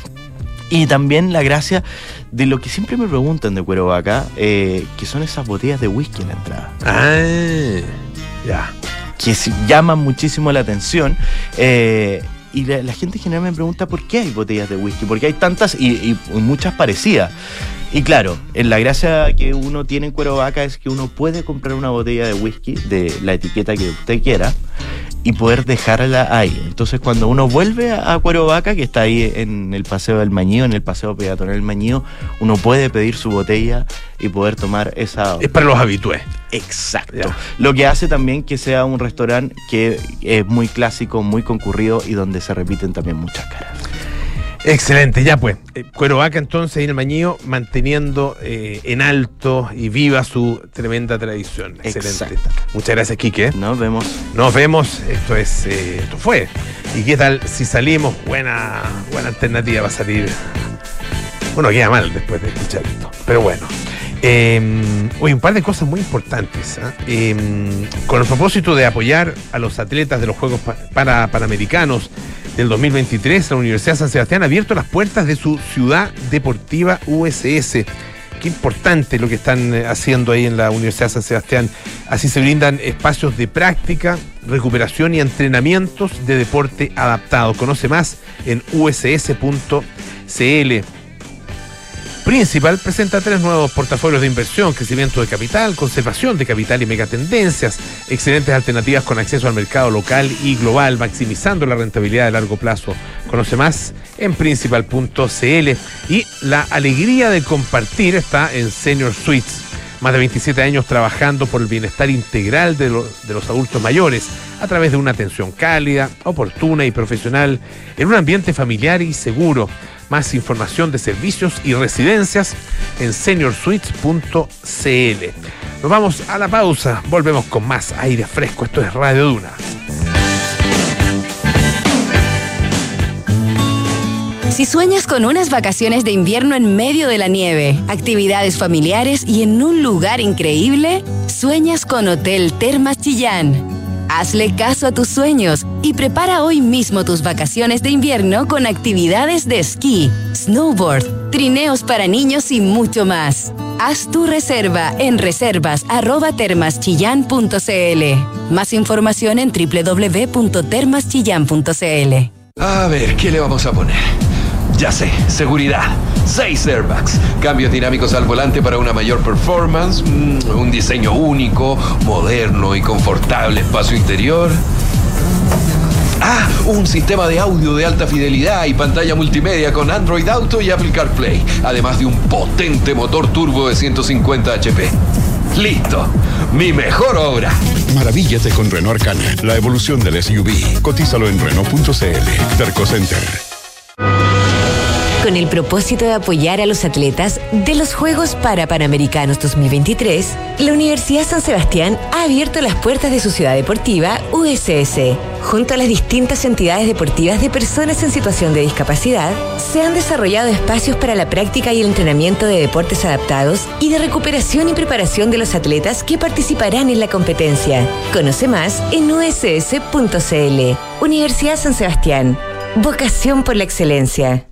[SPEAKER 5] Y también la gracia de lo que siempre me preguntan de Cuero Vaca, eh, que son esas botellas de whisky en la entrada,
[SPEAKER 1] Ah, ya.
[SPEAKER 5] que sí llaman muchísimo la atención. eh, y la, la gente en general me pregunta por qué hay botellas de whisky, porque hay tantas y, y muchas parecidas. Y claro, en la gracia que uno tiene en Cuero Vaca es que uno puede comprar una botella de whisky de la etiqueta que usted quiera y poder dejarla ahí. Entonces, cuando uno vuelve a, a Cuero Vaca, que está ahí en el Paseo del Mañío, en el Paseo Peatonal del Mañío, uno puede pedir su botella y poder tomar esa...
[SPEAKER 1] Es para los habitués.
[SPEAKER 5] Exacto.
[SPEAKER 1] Ya.
[SPEAKER 5] Lo que hace también que sea un restaurante que es muy clásico, muy concurrido y donde se repiten también muchas caras.
[SPEAKER 1] Excelente, ya pues. Eh, Cuero Vaca entonces en el Mañío manteniendo eh, en alto y viva su tremenda tradición. Excelente.
[SPEAKER 5] Exacto.
[SPEAKER 1] Muchas gracias, Quique.
[SPEAKER 5] Nos vemos.
[SPEAKER 1] Nos vemos. Esto es, eh, esto fue. ¿Y qué tal si salimos? Buena, buena alternativa para salir. Bueno, queda mal después de escuchar esto. Pero bueno. Eh, oye, un par de cosas muy importantes. ¿ah? Eh, con el propósito de apoyar a los atletas de los Juegos pa- para Panamericanos del dos mil veintitrés, la Universidad de San Sebastián ha abierto las puertas de su ciudad deportiva U S S. Qué importante lo que están eh, haciendo ahí en la Universidad de San Sebastián. Así se brindan espacios de práctica, recuperación y entrenamientos de deporte adaptado. Conoce más en u s s punto c l. Principal presenta tres nuevos portafolios de inversión: crecimiento de capital, conservación de capital y megatendencias, excelentes alternativas con acceso al mercado local y global, maximizando la rentabilidad de largo plazo. Conoce más en principal punto c l. Y la alegría de compartir está en Senior Suites. Más de veintisiete años trabajando por el bienestar integral de, lo, de los adultos mayores a través de una atención cálida, oportuna y profesional en un ambiente familiar y seguro. Más información de servicios y residencias en senior suites punto c l. Nos vamos a la pausa, volvemos con más aire fresco. Esto es Radio Duna.
[SPEAKER 6] Si sueñas con unas vacaciones de invierno en medio de la nieve, actividades familiares y en un lugar increíble, sueñas con Hotel Termas Chillán. Hazle caso a tus sueños y prepara hoy mismo tus vacaciones de invierno con actividades de esquí, snowboard, trineos para niños y mucho más. Haz tu reserva en reservas arroba termaschillán punto c l. Más información en doble u doble u doble u punto termas chillán punto c l.
[SPEAKER 7] A ver, ¿qué le vamos a poner? Ya sé, seguridad. Seis airbags, cambios dinámicos al volante para una mayor performance, mmm, un diseño único, moderno y confortable espacio interior. Ah, un sistema de audio de alta fidelidad y pantalla multimedia con Android Auto y Apple CarPlay, además de un potente motor turbo de ciento cincuenta HP. ¡Listo! ¡Mi mejor obra!
[SPEAKER 8] Maravíllate con Renault Arcana, la evolución del S U V. Cotízalo en Renault punto c l. Terco Center.
[SPEAKER 9] Con el propósito de apoyar a los atletas de los Juegos para Panamericanos dos mil veintitrés, la Universidad San Sebastián ha abierto las puertas de su ciudad deportiva U S S. Junto a las distintas entidades deportivas de personas en situación de discapacidad, se han desarrollado espacios para la práctica y el entrenamiento de deportes adaptados y de recuperación y preparación de los atletas que participarán en la competencia. Conoce más en u s s punto c l. Universidad San Sebastián. Vocación por la excelencia.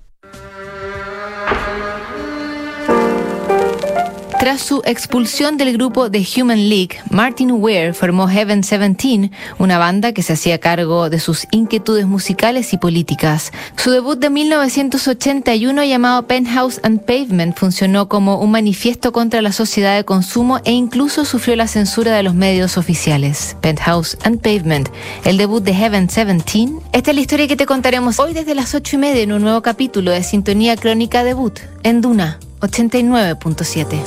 [SPEAKER 10] Tras su expulsión del grupo The Human League, Martin Ware formó Heaven diecisiete, una banda que se hacía cargo de sus inquietudes musicales y políticas. Su debut de mil novecientos ochenta y uno, llamado Penthouse and Pavement, funcionó como un manifiesto contra la sociedad de consumo e incluso sufrió la censura de los medios oficiales. Penthouse and Pavement, el debut de Heaven diecisiete. Esta es la historia que te contaremos hoy desde las ocho y media en un nuevo capítulo de Sintonía Crónica Debut en Duna ochenta y nueve punto siete.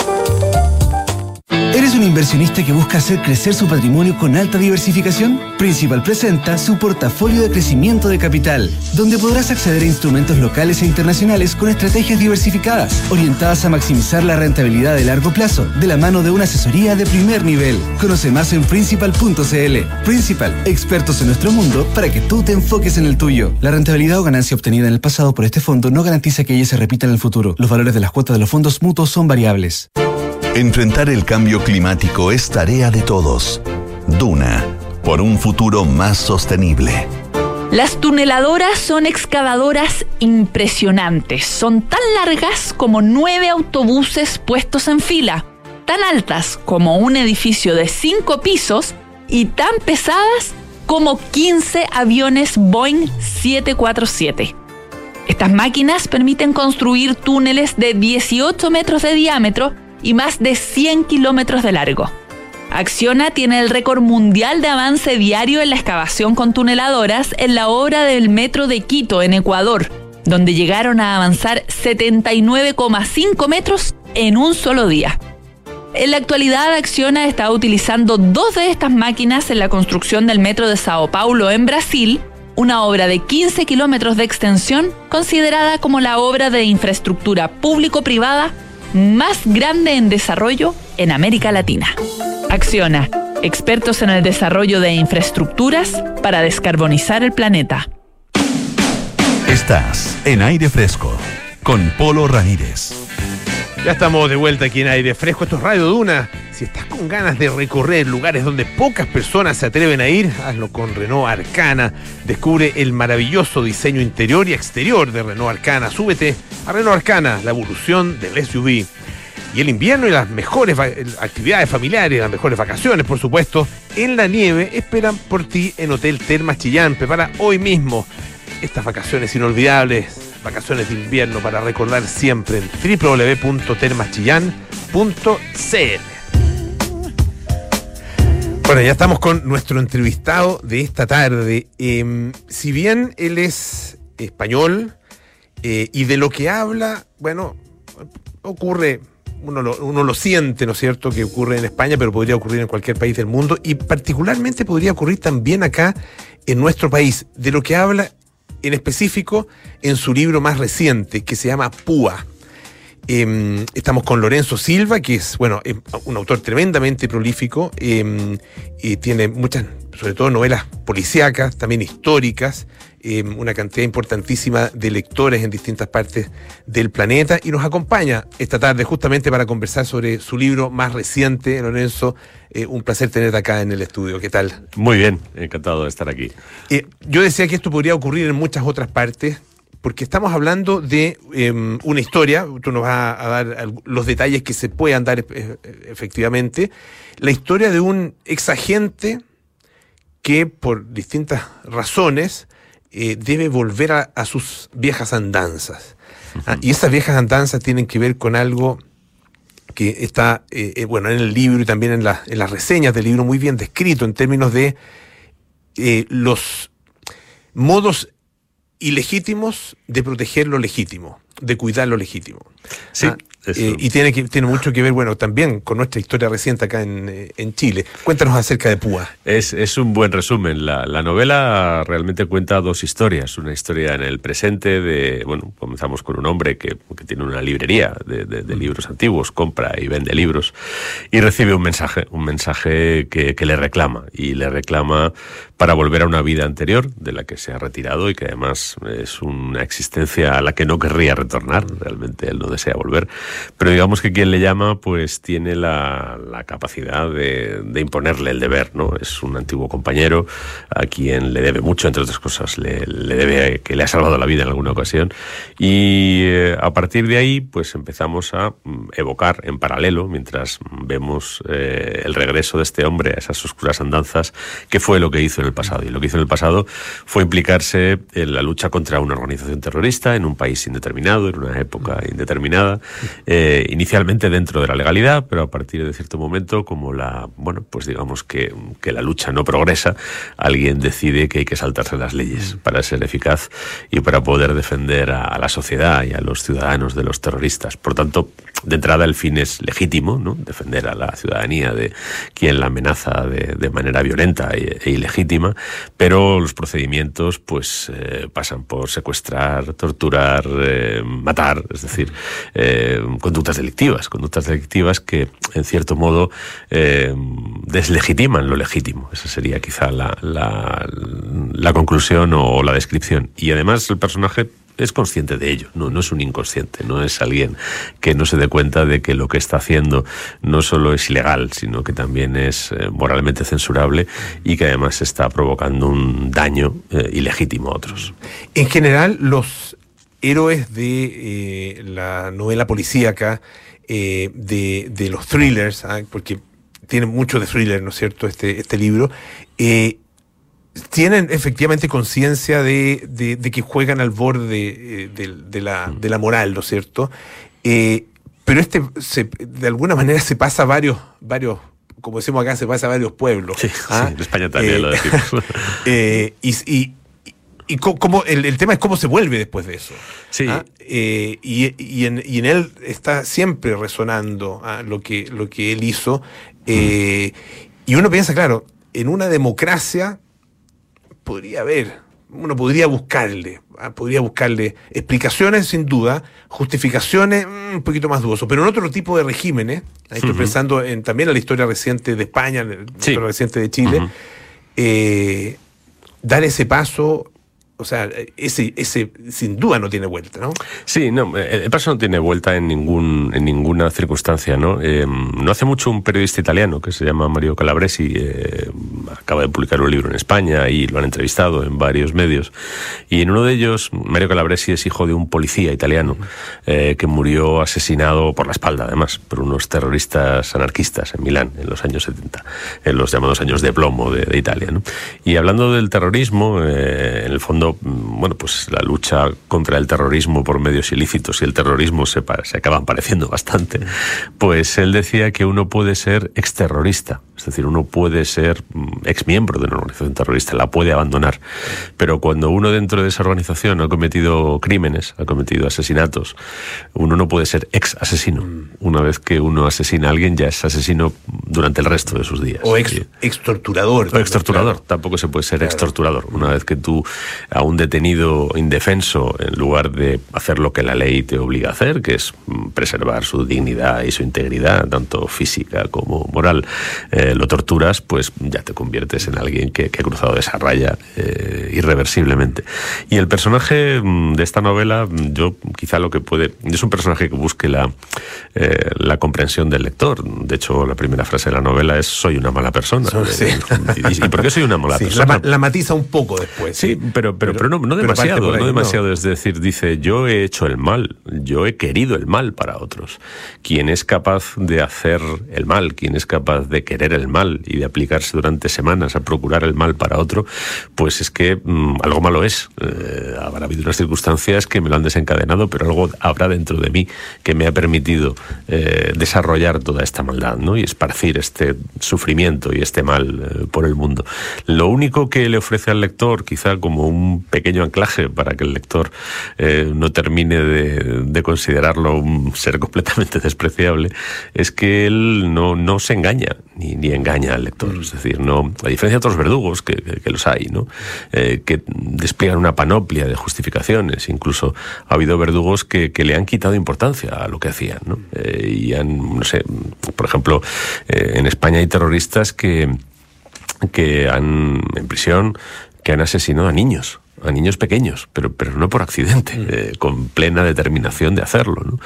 [SPEAKER 11] ¿Eres un inversionista que busca hacer crecer su patrimonio con alta diversificación? Principal presenta su portafolio de crecimiento de capital, donde podrás acceder a instrumentos locales e internacionales con estrategias diversificadas, orientadas a maximizar la rentabilidad de largo plazo, de la mano de una asesoría de primer nivel. Conoce más en principal punto c l. Principal, expertos en nuestro mundo para que tú te enfoques en el tuyo. La rentabilidad o ganancia obtenida en el pasado por este fondo no garantiza que ella se repita en el futuro. Los valores de las cuotas de los fondos mutuos son variables.
[SPEAKER 4] Enfrentar el cambio climático es tarea de todos. Duna, por un futuro más sostenible.
[SPEAKER 12] Las tuneladoras son excavadoras impresionantes. Son tan largas como nueve autobuses puestos en fila, tan altas como un edificio de cinco pisos y tan pesadas como quince aviones Boeing siete cuatro siete. Estas máquinas permiten construir túneles de dieciocho metros de diámetro y más de cien kilómetros de largo. Acciona tiene el récord mundial de avance diario en la excavación con tuneladoras en la obra del Metro de Quito, en Ecuador, donde llegaron a avanzar setenta y nueve coma cinco metros en un solo día. En la actualidad, Acciona está utilizando dos de estas máquinas en la construcción del Metro de Sao Paulo, en Brasil, una obra de quince kilómetros de extensión, considerada como la obra de infraestructura público-privada más grande en desarrollo en América Latina. Acciona, expertos en el desarrollo de infraestructuras para descarbonizar el planeta.
[SPEAKER 4] Estás en Aire Fresco con Polo Ramírez.
[SPEAKER 1] Ya estamos de vuelta aquí en Aire Fresco. Esto es Radio Duna. Si estás con ganas de recorrer lugares donde pocas personas se atreven a ir, hazlo con Renault Arcana. Descubre el maravilloso diseño interior y exterior de Renault Arcana. Súbete a Renault Arcana, la evolución del S U V. Y el invierno y las mejores actividades familiares, las mejores vacaciones, por supuesto, en la nieve, esperan por ti en Hotel Termas Chillán. Prepara hoy mismo estas vacaciones inolvidables vacaciones de invierno para recordar siempre en doble u doble u doble u punto termas chillán punto c l. Bueno, ya estamos con nuestro entrevistado de esta tarde. Eh, si bien él es español eh, y de lo que habla, bueno, ocurre, uno lo, uno lo siente, ¿no es cierto?, que ocurre en España, pero podría ocurrir en cualquier país del mundo y particularmente podría ocurrir también acá en nuestro país. De lo que habla en específico en su libro más reciente, que se llama Púa. Eh, estamos con Lorenzo Silva, que es, bueno, eh, un autor tremendamente prolífico, eh, y tiene muchas, sobre todo novelas policíacas, también históricas, eh, una cantidad importantísima de lectores en distintas partes del planeta, y nos acompaña esta tarde justamente para conversar sobre su libro más reciente. Lorenzo, eh, un placer tenerte acá en el estudio. ¿Qué tal?
[SPEAKER 13] Muy bien, encantado de estar aquí.
[SPEAKER 1] Eh, yo decía que esto podría ocurrir en muchas otras partes, porque estamos hablando de eh, una historia. Tú nos vas a dar los detalles que se puedan dar eh, efectivamente. La historia de un exagente que por distintas razones eh, debe volver a, a sus viejas andanzas. Uh-huh. Ah, y esas viejas andanzas tienen que ver con algo que está, eh, eh, bueno, en el libro y también en, la, en las reseñas del libro muy bien descrito en términos de eh, los modos ilegítimos de proteger lo legítimo, de cuidar lo legítimo.
[SPEAKER 13] Sí.
[SPEAKER 1] Ah, eh, y tiene que tiene mucho que ver, bueno, también con nuestra historia reciente acá en, eh, en Chile. Cuéntanos acerca de Púa.
[SPEAKER 13] Es, es un buen resumen. La, la novela realmente cuenta dos historias. Una historia en el presente de, bueno, comenzamos con un hombre que, que tiene una librería de, de, de libros antiguos, compra y vende libros, y recibe un mensaje, un mensaje que, que le reclama, y le reclama para volver a una vida anterior de la que se ha retirado y que además es una existencia a la que no querría retornar. Realmente él no desea volver. Pero digamos que quien le llama pues tiene la, la capacidad de, de imponerle el deber, ¿no? Es un antiguo compañero a quien le debe mucho, entre otras cosas, le, le debe que le ha salvado la vida en alguna ocasión, y eh, a partir de ahí pues empezamos a evocar en paralelo, mientras vemos eh, el regreso de este hombre a esas oscuras andanzas, qué fue lo que hizo en el pasado. Y lo que hizo en el pasado fue implicarse en la lucha contra una organización terrorista en un país indeterminado, en una época indeterminada, Eh, inicialmente dentro de la legalidad, pero a partir de cierto momento, como la, bueno, pues digamos que, que la lucha no progresa, alguien decide que hay que saltarse las leyes para ser eficaz y para poder defender a, a la sociedad y a los ciudadanos de los terroristas. Por tanto, de entrada el fin es legítimo, ¿no? Defender a la ciudadanía de quien la amenaza de, de manera violenta e, e ilegítima, pero los procedimientos pues eh, pasan por secuestrar, torturar, eh, matar, es decir, eh, conductas delictivas, conductas delictivas que en cierto modo eh, deslegitiman lo legítimo. Esa sería quizá la, la, la conclusión o la descripción. Y además el personaje es consciente de ello, no, no es un inconsciente, no es alguien que no se dé cuenta de que lo que está haciendo no solo es ilegal, sino que también es eh, moralmente censurable y que además está provocando un daño eh, ilegítimo a otros.
[SPEAKER 1] En general, los héroes de eh, la novela policíaca, eh, de, de los thrillers, ¿ah? Porque tiene mucho de thriller, ¿no es cierto?, este, este libro, eh, tienen efectivamente conciencia de, de, de que juegan al borde eh, de, de, la, de la moral, ¿no es cierto? Eh, pero este, se, de alguna manera, se pasa a varios, varios, como decimos acá, se pasa a varios pueblos.
[SPEAKER 13] Sí,
[SPEAKER 1] ¿ah?
[SPEAKER 13] sí, en España también eh, lo decimos.
[SPEAKER 1] eh, y, y, y cómo, el, el tema es cómo se vuelve después de eso.
[SPEAKER 13] Sí.
[SPEAKER 1] ¿ah? Eh, y, y, en, y en él está siempre resonando ¿ah? lo, que, lo que él hizo. Eh, mm. Y uno piensa, claro, en una democracia podría haber, uno podría buscarle, ¿ah? podría buscarle explicaciones sin duda, justificaciones un poquito más dudoso, pero en otro tipo de regímenes, ahí estoy uh-huh. pensando en, también en la historia reciente de España, en la sí. historia reciente de Chile, uh-huh. eh, dar ese paso, o sea, ese, ese sin duda no tiene vuelta, ¿no?
[SPEAKER 13] Sí, no, el paso no tiene vuelta en ningún en ninguna circunstancia, ¿no? Eh, no hace mucho un periodista italiano que se llama Mario Calabresi eh, acaba de publicar un libro en España y lo han entrevistado en varios medios. Y en uno de ellos, Mario Calabresi es hijo de un policía italiano eh, que murió asesinado por la espalda, además, por unos terroristas anarquistas en Milán en los años setenta, en los llamados años de plomo de, de Italia, ¿no? Y hablando del terrorismo, eh, en el fondo cuando, bueno, pues la lucha contra el terrorismo por medios ilícitos y el terrorismo se, se acaban pareciendo bastante, pues él decía que uno puede ser exterrorista, es decir, uno puede ser exmiembro de una organización terrorista, la puede abandonar, pero cuando uno dentro de esa organización ha cometido crímenes, ha cometido asesinatos, uno no puede ser ex asesino. Una vez que uno asesina a alguien, ya es asesino durante el resto de sus días.
[SPEAKER 1] O ex, ex torturador.
[SPEAKER 13] O ex torturador, claro. Tampoco se puede ser claro. ex torturador. Una vez que tú a un detenido indefenso, en lugar de hacer lo que la ley te obliga a hacer, que es preservar su dignidad y su integridad, tanto física como moral, eh, lo torturas, pues ya te conviertes en alguien que, que ha cruzado esa raya eh, irreversiblemente. Y el personaje de esta novela, yo quizá lo que puede... Es un personaje que busque la, eh, la comprensión del lector. De hecho, la primera frase de la novela es soy una mala persona. Sí. ¿Y, ¿Y por qué soy una mala sí, persona?
[SPEAKER 1] La, la matiza un poco después.
[SPEAKER 13] Sí, sí pero, pero, pero no, no demasiado. Ahí, no demasiado. No. Es decir, dice, yo he hecho el mal, yo he querido el mal para otros. Quien es capaz de hacer el mal, quien es capaz de querer el mal y de aplicarse durante semanas a procurar el mal para otro, pues es que mmm, algo malo es. Eh, habrá habido unas circunstancias que me lo han desencadenado, pero algo habrá dentro de mí que me ha permitido eh, desarrollar toda esta maldad, ¿no? Y esparcir este sufrimiento y este mal eh, por el mundo. Lo único que le ofrece al lector, quizá como un pequeño anclaje para que el lector eh, no termine de, de considerarlo un ser completamente despreciable, es que él no, no se engaña, ni, ni engaña al lector. Es decir, no, a diferencia de otros verdugos, que, que, que los hay, ¿no? Eh, que despliegan una panoplia de justificaciones. Incluso ha habido verdugos que, que le han quitado importancia a lo que hacían, ¿no? Eh, y han, no sé, por ejemplo, eh, en España hay terroristas que, que han, en prisión, que han asesinado a niños. a niños pequeños, pero, pero no por accidente, eh, con plena determinación de hacerlo, ¿no?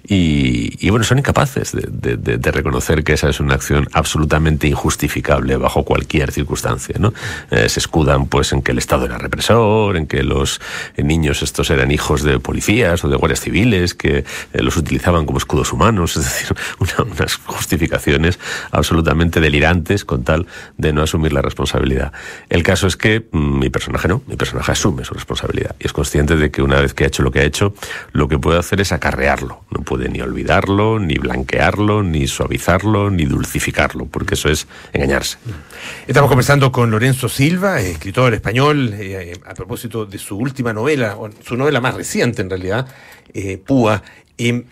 [SPEAKER 13] Y, y bueno, son incapaces de, de, de, de reconocer que esa es una acción absolutamente injustificable bajo cualquier circunstancia, ¿no? Eh, se escudan pues en que el Estado era represor, en que los eh, niños estos eran hijos de policías o de guardias civiles, que eh, los utilizaban como escudos humanos, es decir, una, unas justificaciones absolutamente delirantes con tal de no asumir la responsabilidad. El caso es que mmm, mi personaje no, mi personaje asume su responsabilidad y es consciente de que una vez que ha hecho lo que ha hecho, lo que puede hacer es acarrearlo. No puede ni olvidarlo, ni blanquearlo, ni suavizarlo, ni dulcificarlo, porque eso es engañarse.
[SPEAKER 1] Estamos conversando con Lorenzo Silva, escritor español, eh, a propósito de su última novela, o su novela más reciente en realidad, eh, Púa. Eh,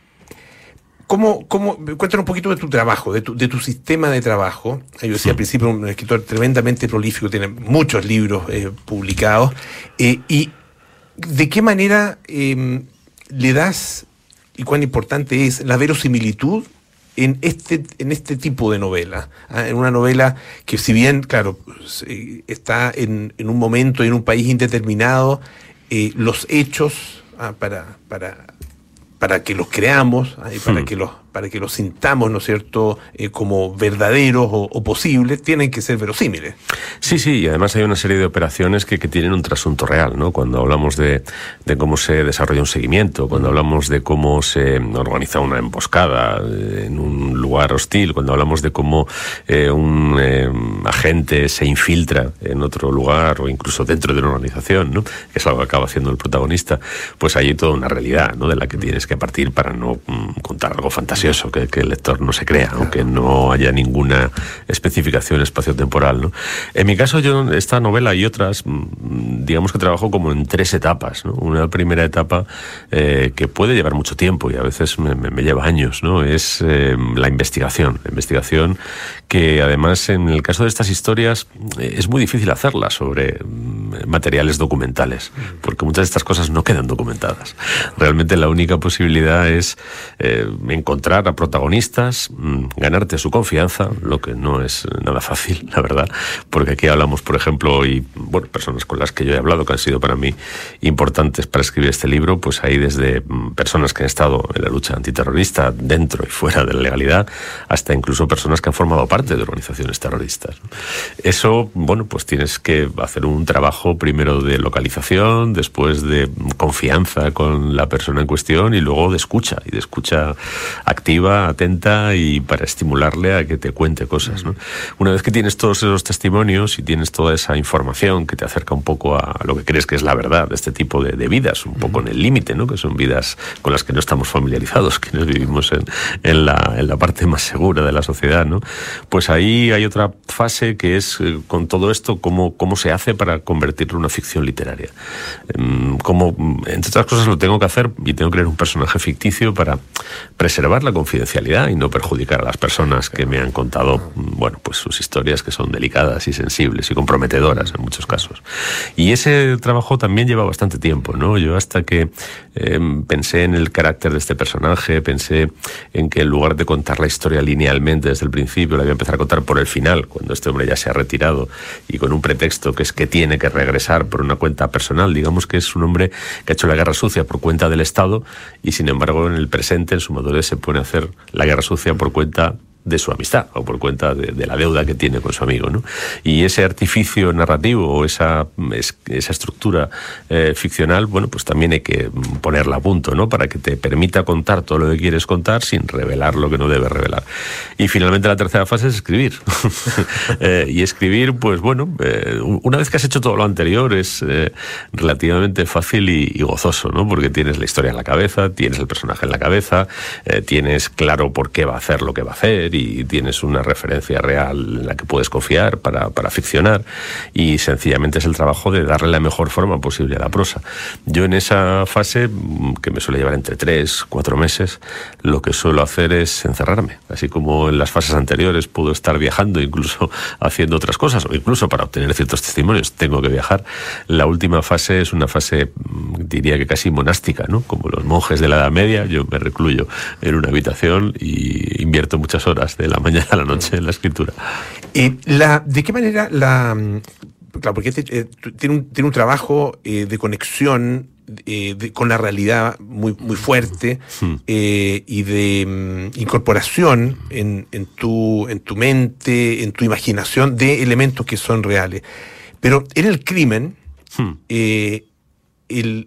[SPEAKER 1] ¿Cómo, cómo, cuéntanos un poquito de tu trabajo, de tu, de tu sistema de trabajo? Yo decía al principio, un escritor tremendamente prolífico, tiene muchos libros eh, publicados. Eh, ¿Y de qué manera eh, le das, y cuán importante es, la verosimilitud en este, en este tipo de novela? ¿Ah? En una novela que, si bien, claro, está en, en un momento y en un país indeterminado, eh, los hechos ah, para... para para que los creamos, ¿eh? para hmm. que los para que los sintamos, ¿no es cierto?, eh, como verdaderos o, o posibles, tienen que ser verosímiles.
[SPEAKER 13] Sí, sí, y además hay una serie de operaciones que, que tienen un trasunto real, ¿no? Cuando hablamos de, de cómo se desarrolla un seguimiento, cuando hablamos de cómo se organiza una emboscada en un lugar hostil, cuando hablamos de cómo eh, un eh, agente se infiltra en otro lugar o incluso dentro de una organización, ¿no?, que es algo que acaba haciendo el protagonista, pues hay toda una realidad, ¿no?, de la que tienes que partir para no mm, contar algo fantasioso. Que, que el lector no se crea, aunque no haya ninguna especificación espaciotemporal, ¿no? En mi caso, yo esta novela y otras, digamos que trabajo como en tres etapas, ¿no? Una primera etapa eh, que puede llevar mucho tiempo y a veces me, me, me lleva años, ¿no? Es eh, la investigación, la investigación que además en el caso de estas historias eh, es muy difícil hacerla sobre mm, materiales documentales, porque muchas de estas cosas no quedan documentadas. Realmente la única posibilidad es eh, encontrar a protagonistas, mmm, ganarte su confianza, lo que no es nada fácil, la verdad, porque aquí hablamos, por ejemplo, y bueno, personas con las que yo he hablado que han sido para mí importantes para escribir este libro, pues hay desde mmm, personas que han estado en la lucha antiterrorista dentro y fuera de la legalidad, hasta incluso personas que han formado parte de organizaciones terroristas. Eso, bueno, pues tienes que hacer un trabajo primero de localización, después de confianza con la persona en cuestión y luego de escucha, y de escucha activa activa, atenta y para estimularle a que te cuente cosas, ¿no? Una vez que tienes todos esos testimonios y tienes toda esa información que te acerca un poco a lo que crees que es la verdad de este tipo de, de vidas, un poco en el límite, ¿no? Que son vidas con las que no estamos familiarizados, quienes vivimos en, en, la, en la parte más segura de la sociedad, ¿no? Pues ahí hay otra fase que es, eh, con todo esto, cómo, cómo se hace para convertirlo en una ficción literaria. Eh, cómo, entre otras cosas, lo tengo que hacer y tengo que crear un personaje ficticio para preservar la confidencialidad y no perjudicar a las personas que me han contado, bueno, pues sus historias, que son delicadas y sensibles y comprometedoras en muchos casos. Y ese trabajo también lleva bastante tiempo, ¿no? Yo hasta que eh, pensé en el carácter de este personaje, pensé en que en lugar de contar la historia linealmente desde el principio, la voy a empezar a contar por el final, cuando este hombre ya se ha retirado y con un pretexto que es que tiene que regresar por una cuenta personal. Digamos que es un hombre que ha hecho la guerra sucia por cuenta del Estado y, sin embargo, en el presente, en su madurez, se pone a hacer la guerra sucia por cuenta de su amistad o por cuenta de, de la deuda que tiene con su amigo, ¿no? Y ese artificio narrativo o esa, es, esa estructura eh, ficcional, bueno, pues también hay que ponerla a punto, ¿no? Para que te permita contar todo lo que quieres contar sin revelar lo que no debes revelar. Y finalmente la tercera fase es escribir. eh, y escribir, pues bueno, eh, una vez que has hecho todo lo anterior es eh, relativamente fácil y, y gozoso, ¿no? Porque tienes la historia en la cabeza, tienes el personaje en la cabeza, eh, tienes claro por qué va a hacer lo que va a hacer y tienes una referencia real en la que puedes confiar para, para ficcionar, y sencillamente es el trabajo de darle la mejor forma posible a la prosa. Yo en esa fase, que me suele llevar entre tres, cuatro meses, lo que suelo hacer es encerrarme, así como en las fases anteriores puedo estar viajando, incluso haciendo otras cosas, o incluso para obtener ciertos testimonios tengo que viajar. La última fase es una fase, diría que casi monástica, ¿no? Como los monjes de la Edad Media. Yo me recluyo en una habitación y invierto muchas horas de la mañana a la noche en la escritura.
[SPEAKER 1] Eh, la, ¿De qué manera la... Claro, porque este, eh, tiene, un, tiene un trabajo eh, de conexión eh, de, con la realidad muy, muy fuerte eh, y de um, incorporación en, en, tu, en tu mente, en tu imaginación de elementos que son reales. Pero en el crimen, eh, el,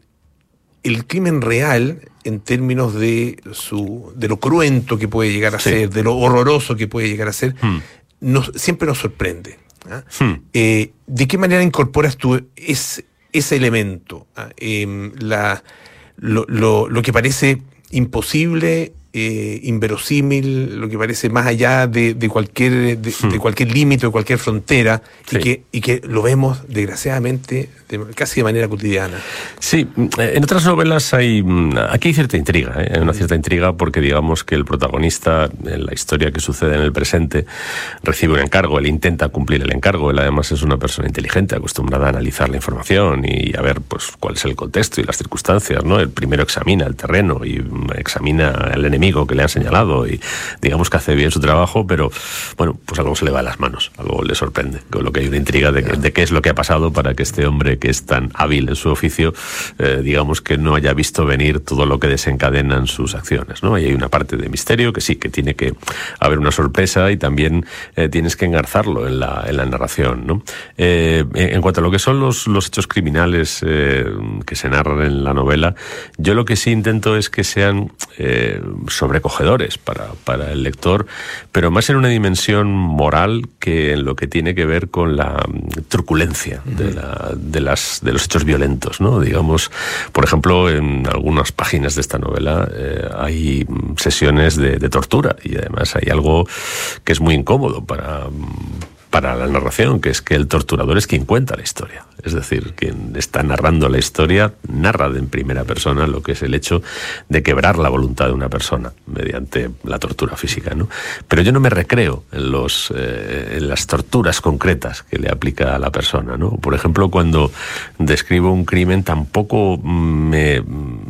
[SPEAKER 1] el crimen real, en términos de su de lo cruento que puede llegar a sí. ser, de lo horroroso que puede llegar a ser, hmm. nos, siempre nos sorprende. ¿Ah? Hmm. Eh, ¿De qué manera incorporas tú ese, ese elemento? ¿Ah? Eh, la, lo, lo, lo que parece imposible, eh, inverosímil, lo que parece más allá de, de cualquier de, hmm. de cualquier límite, de cualquier frontera, sí. y, que, y que lo vemos, desgraciadamente, de, casi de manera cotidiana.
[SPEAKER 13] Sí, en otras novelas hay... Aquí hay cierta intriga, ¿eh? Hay una cierta intriga porque digamos que el protagonista, en la historia que sucede en el presente, recibe un encargo, él intenta cumplir el encargo, él además es una persona inteligente, acostumbrada a analizar la información y a ver pues cuál es el contexto y las circunstancias, ¿no? Él primero examina el terreno y examina al enemigo que le han señalado y digamos que hace bien su trabajo, pero bueno, pues algo se le va a las manos, algo le sorprende, con lo que hay una intriga de, que, de qué es lo que ha pasado para que este hombre que es tan hábil en su oficio, eh, digamos que no haya visto venir todo lo que desencadenan sus acciones, ¿no? Y hay una parte de misterio que sí, que tiene que haber una sorpresa y también eh, tienes que engarzarlo en la, en la narración, ¿no? Eh, en cuanto a lo que son los, los hechos criminales eh, que se narran en la novela, yo lo que sí intento es que sean eh, sobrecogedores para, para el lector, pero más en una dimensión moral que en lo que tiene que ver con la truculencia uh-huh. de, la, de, las, de los hechos violentos, ¿no? Digamos, por ejemplo, en algunas páginas de esta novela eh, hay sesiones de, de tortura y además hay algo que es muy incómodo para... para la narración, que es que el torturador es quien cuenta la historia. Es decir, quien está narrando la historia narra en primera persona lo que es el hecho de quebrar la voluntad de una persona mediante la tortura física, ¿no? Pero yo no me recreo en, los, eh, en las torturas concretas que le aplica a la persona, ¿no? Por ejemplo, cuando describo un crimen tampoco me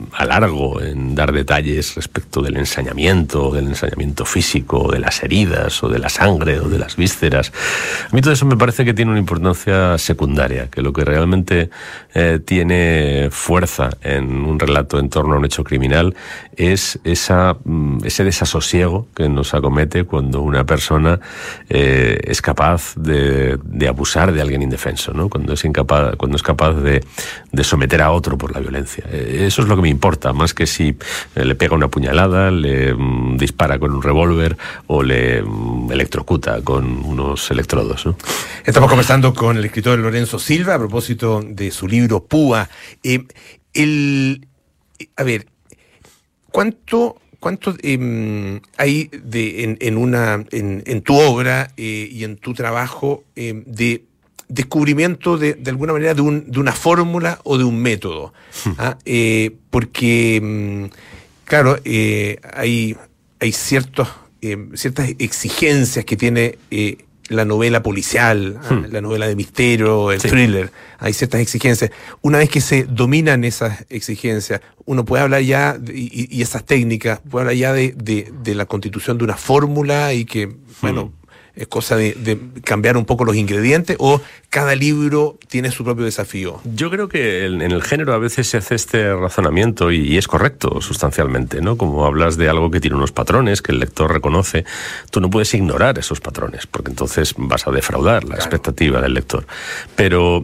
[SPEAKER 13] alargo en dar detalles respecto del ensañamiento, del ensañamiento físico, de las heridas, o de la sangre, o de las vísceras. A mí todo eso me parece que tiene una importancia secundaria, que lo que realmente eh, tiene fuerza en un relato en torno a un hecho criminal es esa, ese desasosiego que nos acomete cuando una persona eh, es capaz de, de abusar de alguien indefenso, ¿no? Cuando es incapaz, cuando es capaz de, de someter a otro por la violencia. Eh, eso es lo que me importa. transporta, más que si eh, le pega una puñalada, le mm, dispara con un revólver o le mm, electrocuta con unos electrodos, ¿no?
[SPEAKER 1] Estamos conversando con el escritor Lorenzo Silva a propósito de su libro Púa. Eh, el, a ver, ¿cuánto... ¿Cuánto eh, hay de, en, en, una, en, en tu obra eh, y en tu trabajo eh, de descubrimiento de, de alguna manera de, un, de una fórmula o de un método? ¿Ah? Eh, porque, claro, eh, hay, hay ciertos, eh, ciertas exigencias que tiene eh, la novela policial, hmm. la novela de misterio, el sí. thriller. Hay ciertas exigencias. Una vez que se dominan esas exigencias, uno puede hablar ya, de, y, y esas técnicas, puede hablar ya de, de, de la constitución de una fórmula y que, bueno, hmm. es cosa de, de cambiar un poco los ingredientes, o cada libro tiene su propio desafío.
[SPEAKER 13] Yo creo que en el género a veces se hace este razonamiento y, y es correcto sustancialmente, ¿no? Como hablas de algo que tiene unos patrones que el lector reconoce, tú no puedes ignorar esos patrones, porque entonces vas a defraudar la claro. expectativa del lector. Pero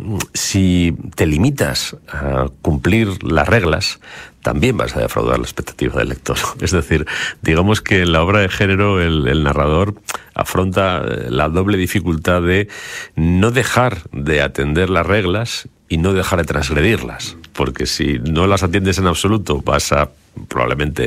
[SPEAKER 13] si te limitas a cumplir las reglas, también vas a defraudar la expectativa del lector. Es decir, digamos que en la obra de género el, el narrador afronta la doble dificultad de no dejar de atender las reglas y no dejar de transgredirlas, porque si no las atiendes en absoluto vas a probablemente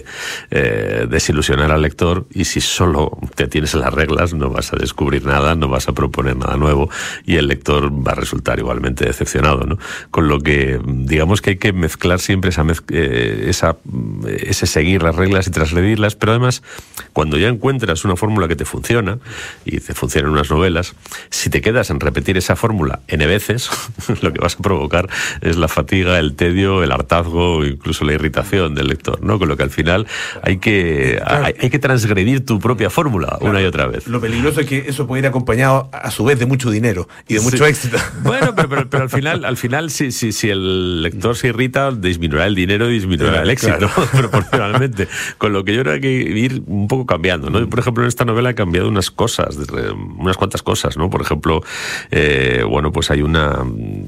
[SPEAKER 13] eh, desilusionar al lector, y si solo te atienes a las reglas no vas a descubrir nada, no vas a proponer nada nuevo y el lector va a resultar igualmente decepcionado, ¿no? Con lo que digamos que hay que mezclar siempre esa, mezc eh, esa ese seguir las reglas y transgredirlas, pero además cuando ya encuentras una fórmula que te funciona y te funciona en unas novelas, si te quedas en repetir esa fórmula n veces, lo que vas a provocar es la fatiga, el tedio, el hartazgo, incluso la irritación del lector, ¿no? Con lo que al final hay que, claro. hay, hay que transgredir tu propia fórmula claro. una y otra vez.
[SPEAKER 1] Lo peligroso es que eso puede ir acompañado a su vez de mucho dinero y de mucho sí. éxito.
[SPEAKER 13] Bueno, pero, pero, pero al final, al final si, si, si el lector se irrita, disminuirá el dinero y disminuirá claro, el éxito, claro. proporcionalmente. Con lo que yo creo que hay que ir un poco cambiando, ¿no? Yo, por ejemplo, en esta novela he cambiado unas cosas, unas cuantas cosas, ¿no? Por ejemplo, eh, bueno, pues hay una...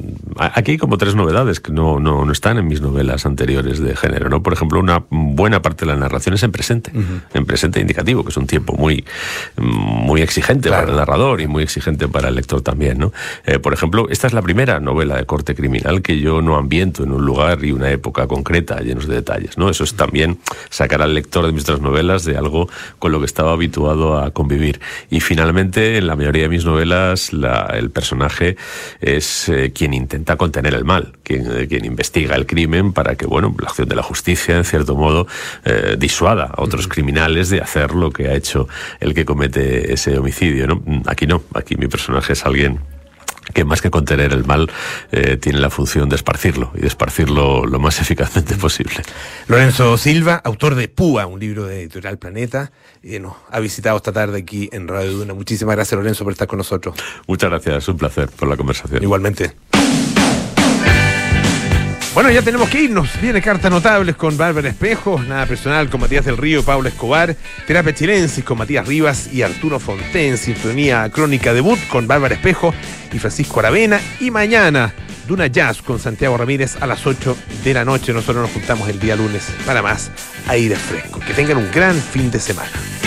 [SPEAKER 13] Aquí hay como tres novedades que no, no, no están en mis novelas anteriores de género, ¿no? Por ejemplo, una buena parte de la narración es en presente, uh-huh. en presente indicativo, que es un tiempo muy, muy exigente claro. para el narrador y muy exigente para el lector también, ¿no? Eh, por ejemplo, esta es la primera novela de corte criminal que yo no ambiento en un lugar y una época concreta, llenos de detalles, ¿no? Eso es también sacar al lector de mis otras novelas de algo con lo que estaba habituado a convivir. Y finalmente, en la mayoría de mis novelas, la, el personaje es eh, quien intenta contener el mal, quien, eh, quien investiga el crimen para que, bueno, la acción de la justicia, en cierto modo, eh, disuada a otros uh-huh. criminales de hacer lo que ha hecho el que comete ese homicidio, ¿no? Aquí no, aquí mi personaje es alguien que más que contener el mal eh, tiene la función de esparcirlo y de esparcirlo lo más eficazmente posible.
[SPEAKER 1] Lorenzo Silva, autor de Púa, un libro de Editorial Planeta, eh, nos ha visitado esta tarde aquí en Radio Duna. Muchísimas gracias, Lorenzo, por estar con nosotros.
[SPEAKER 13] Muchas gracias, un placer por la conversación.
[SPEAKER 1] Igualmente. Bueno, ya tenemos que irnos. Viene Cartas Notables con Bárbara Espejo, Nada Personal con Matías del Río y Pablo Escobar, Terapia Chilensis con Matías Rivas y Arturo Fonten, Sinfonía Crónica Debut con Bárbara Espejo y Francisco Aravena, y mañana Duna Jazz con Santiago Ramírez a las ocho de la noche. Nosotros nos juntamos el día lunes para más Aire Fresco. Que tengan un gran fin de semana.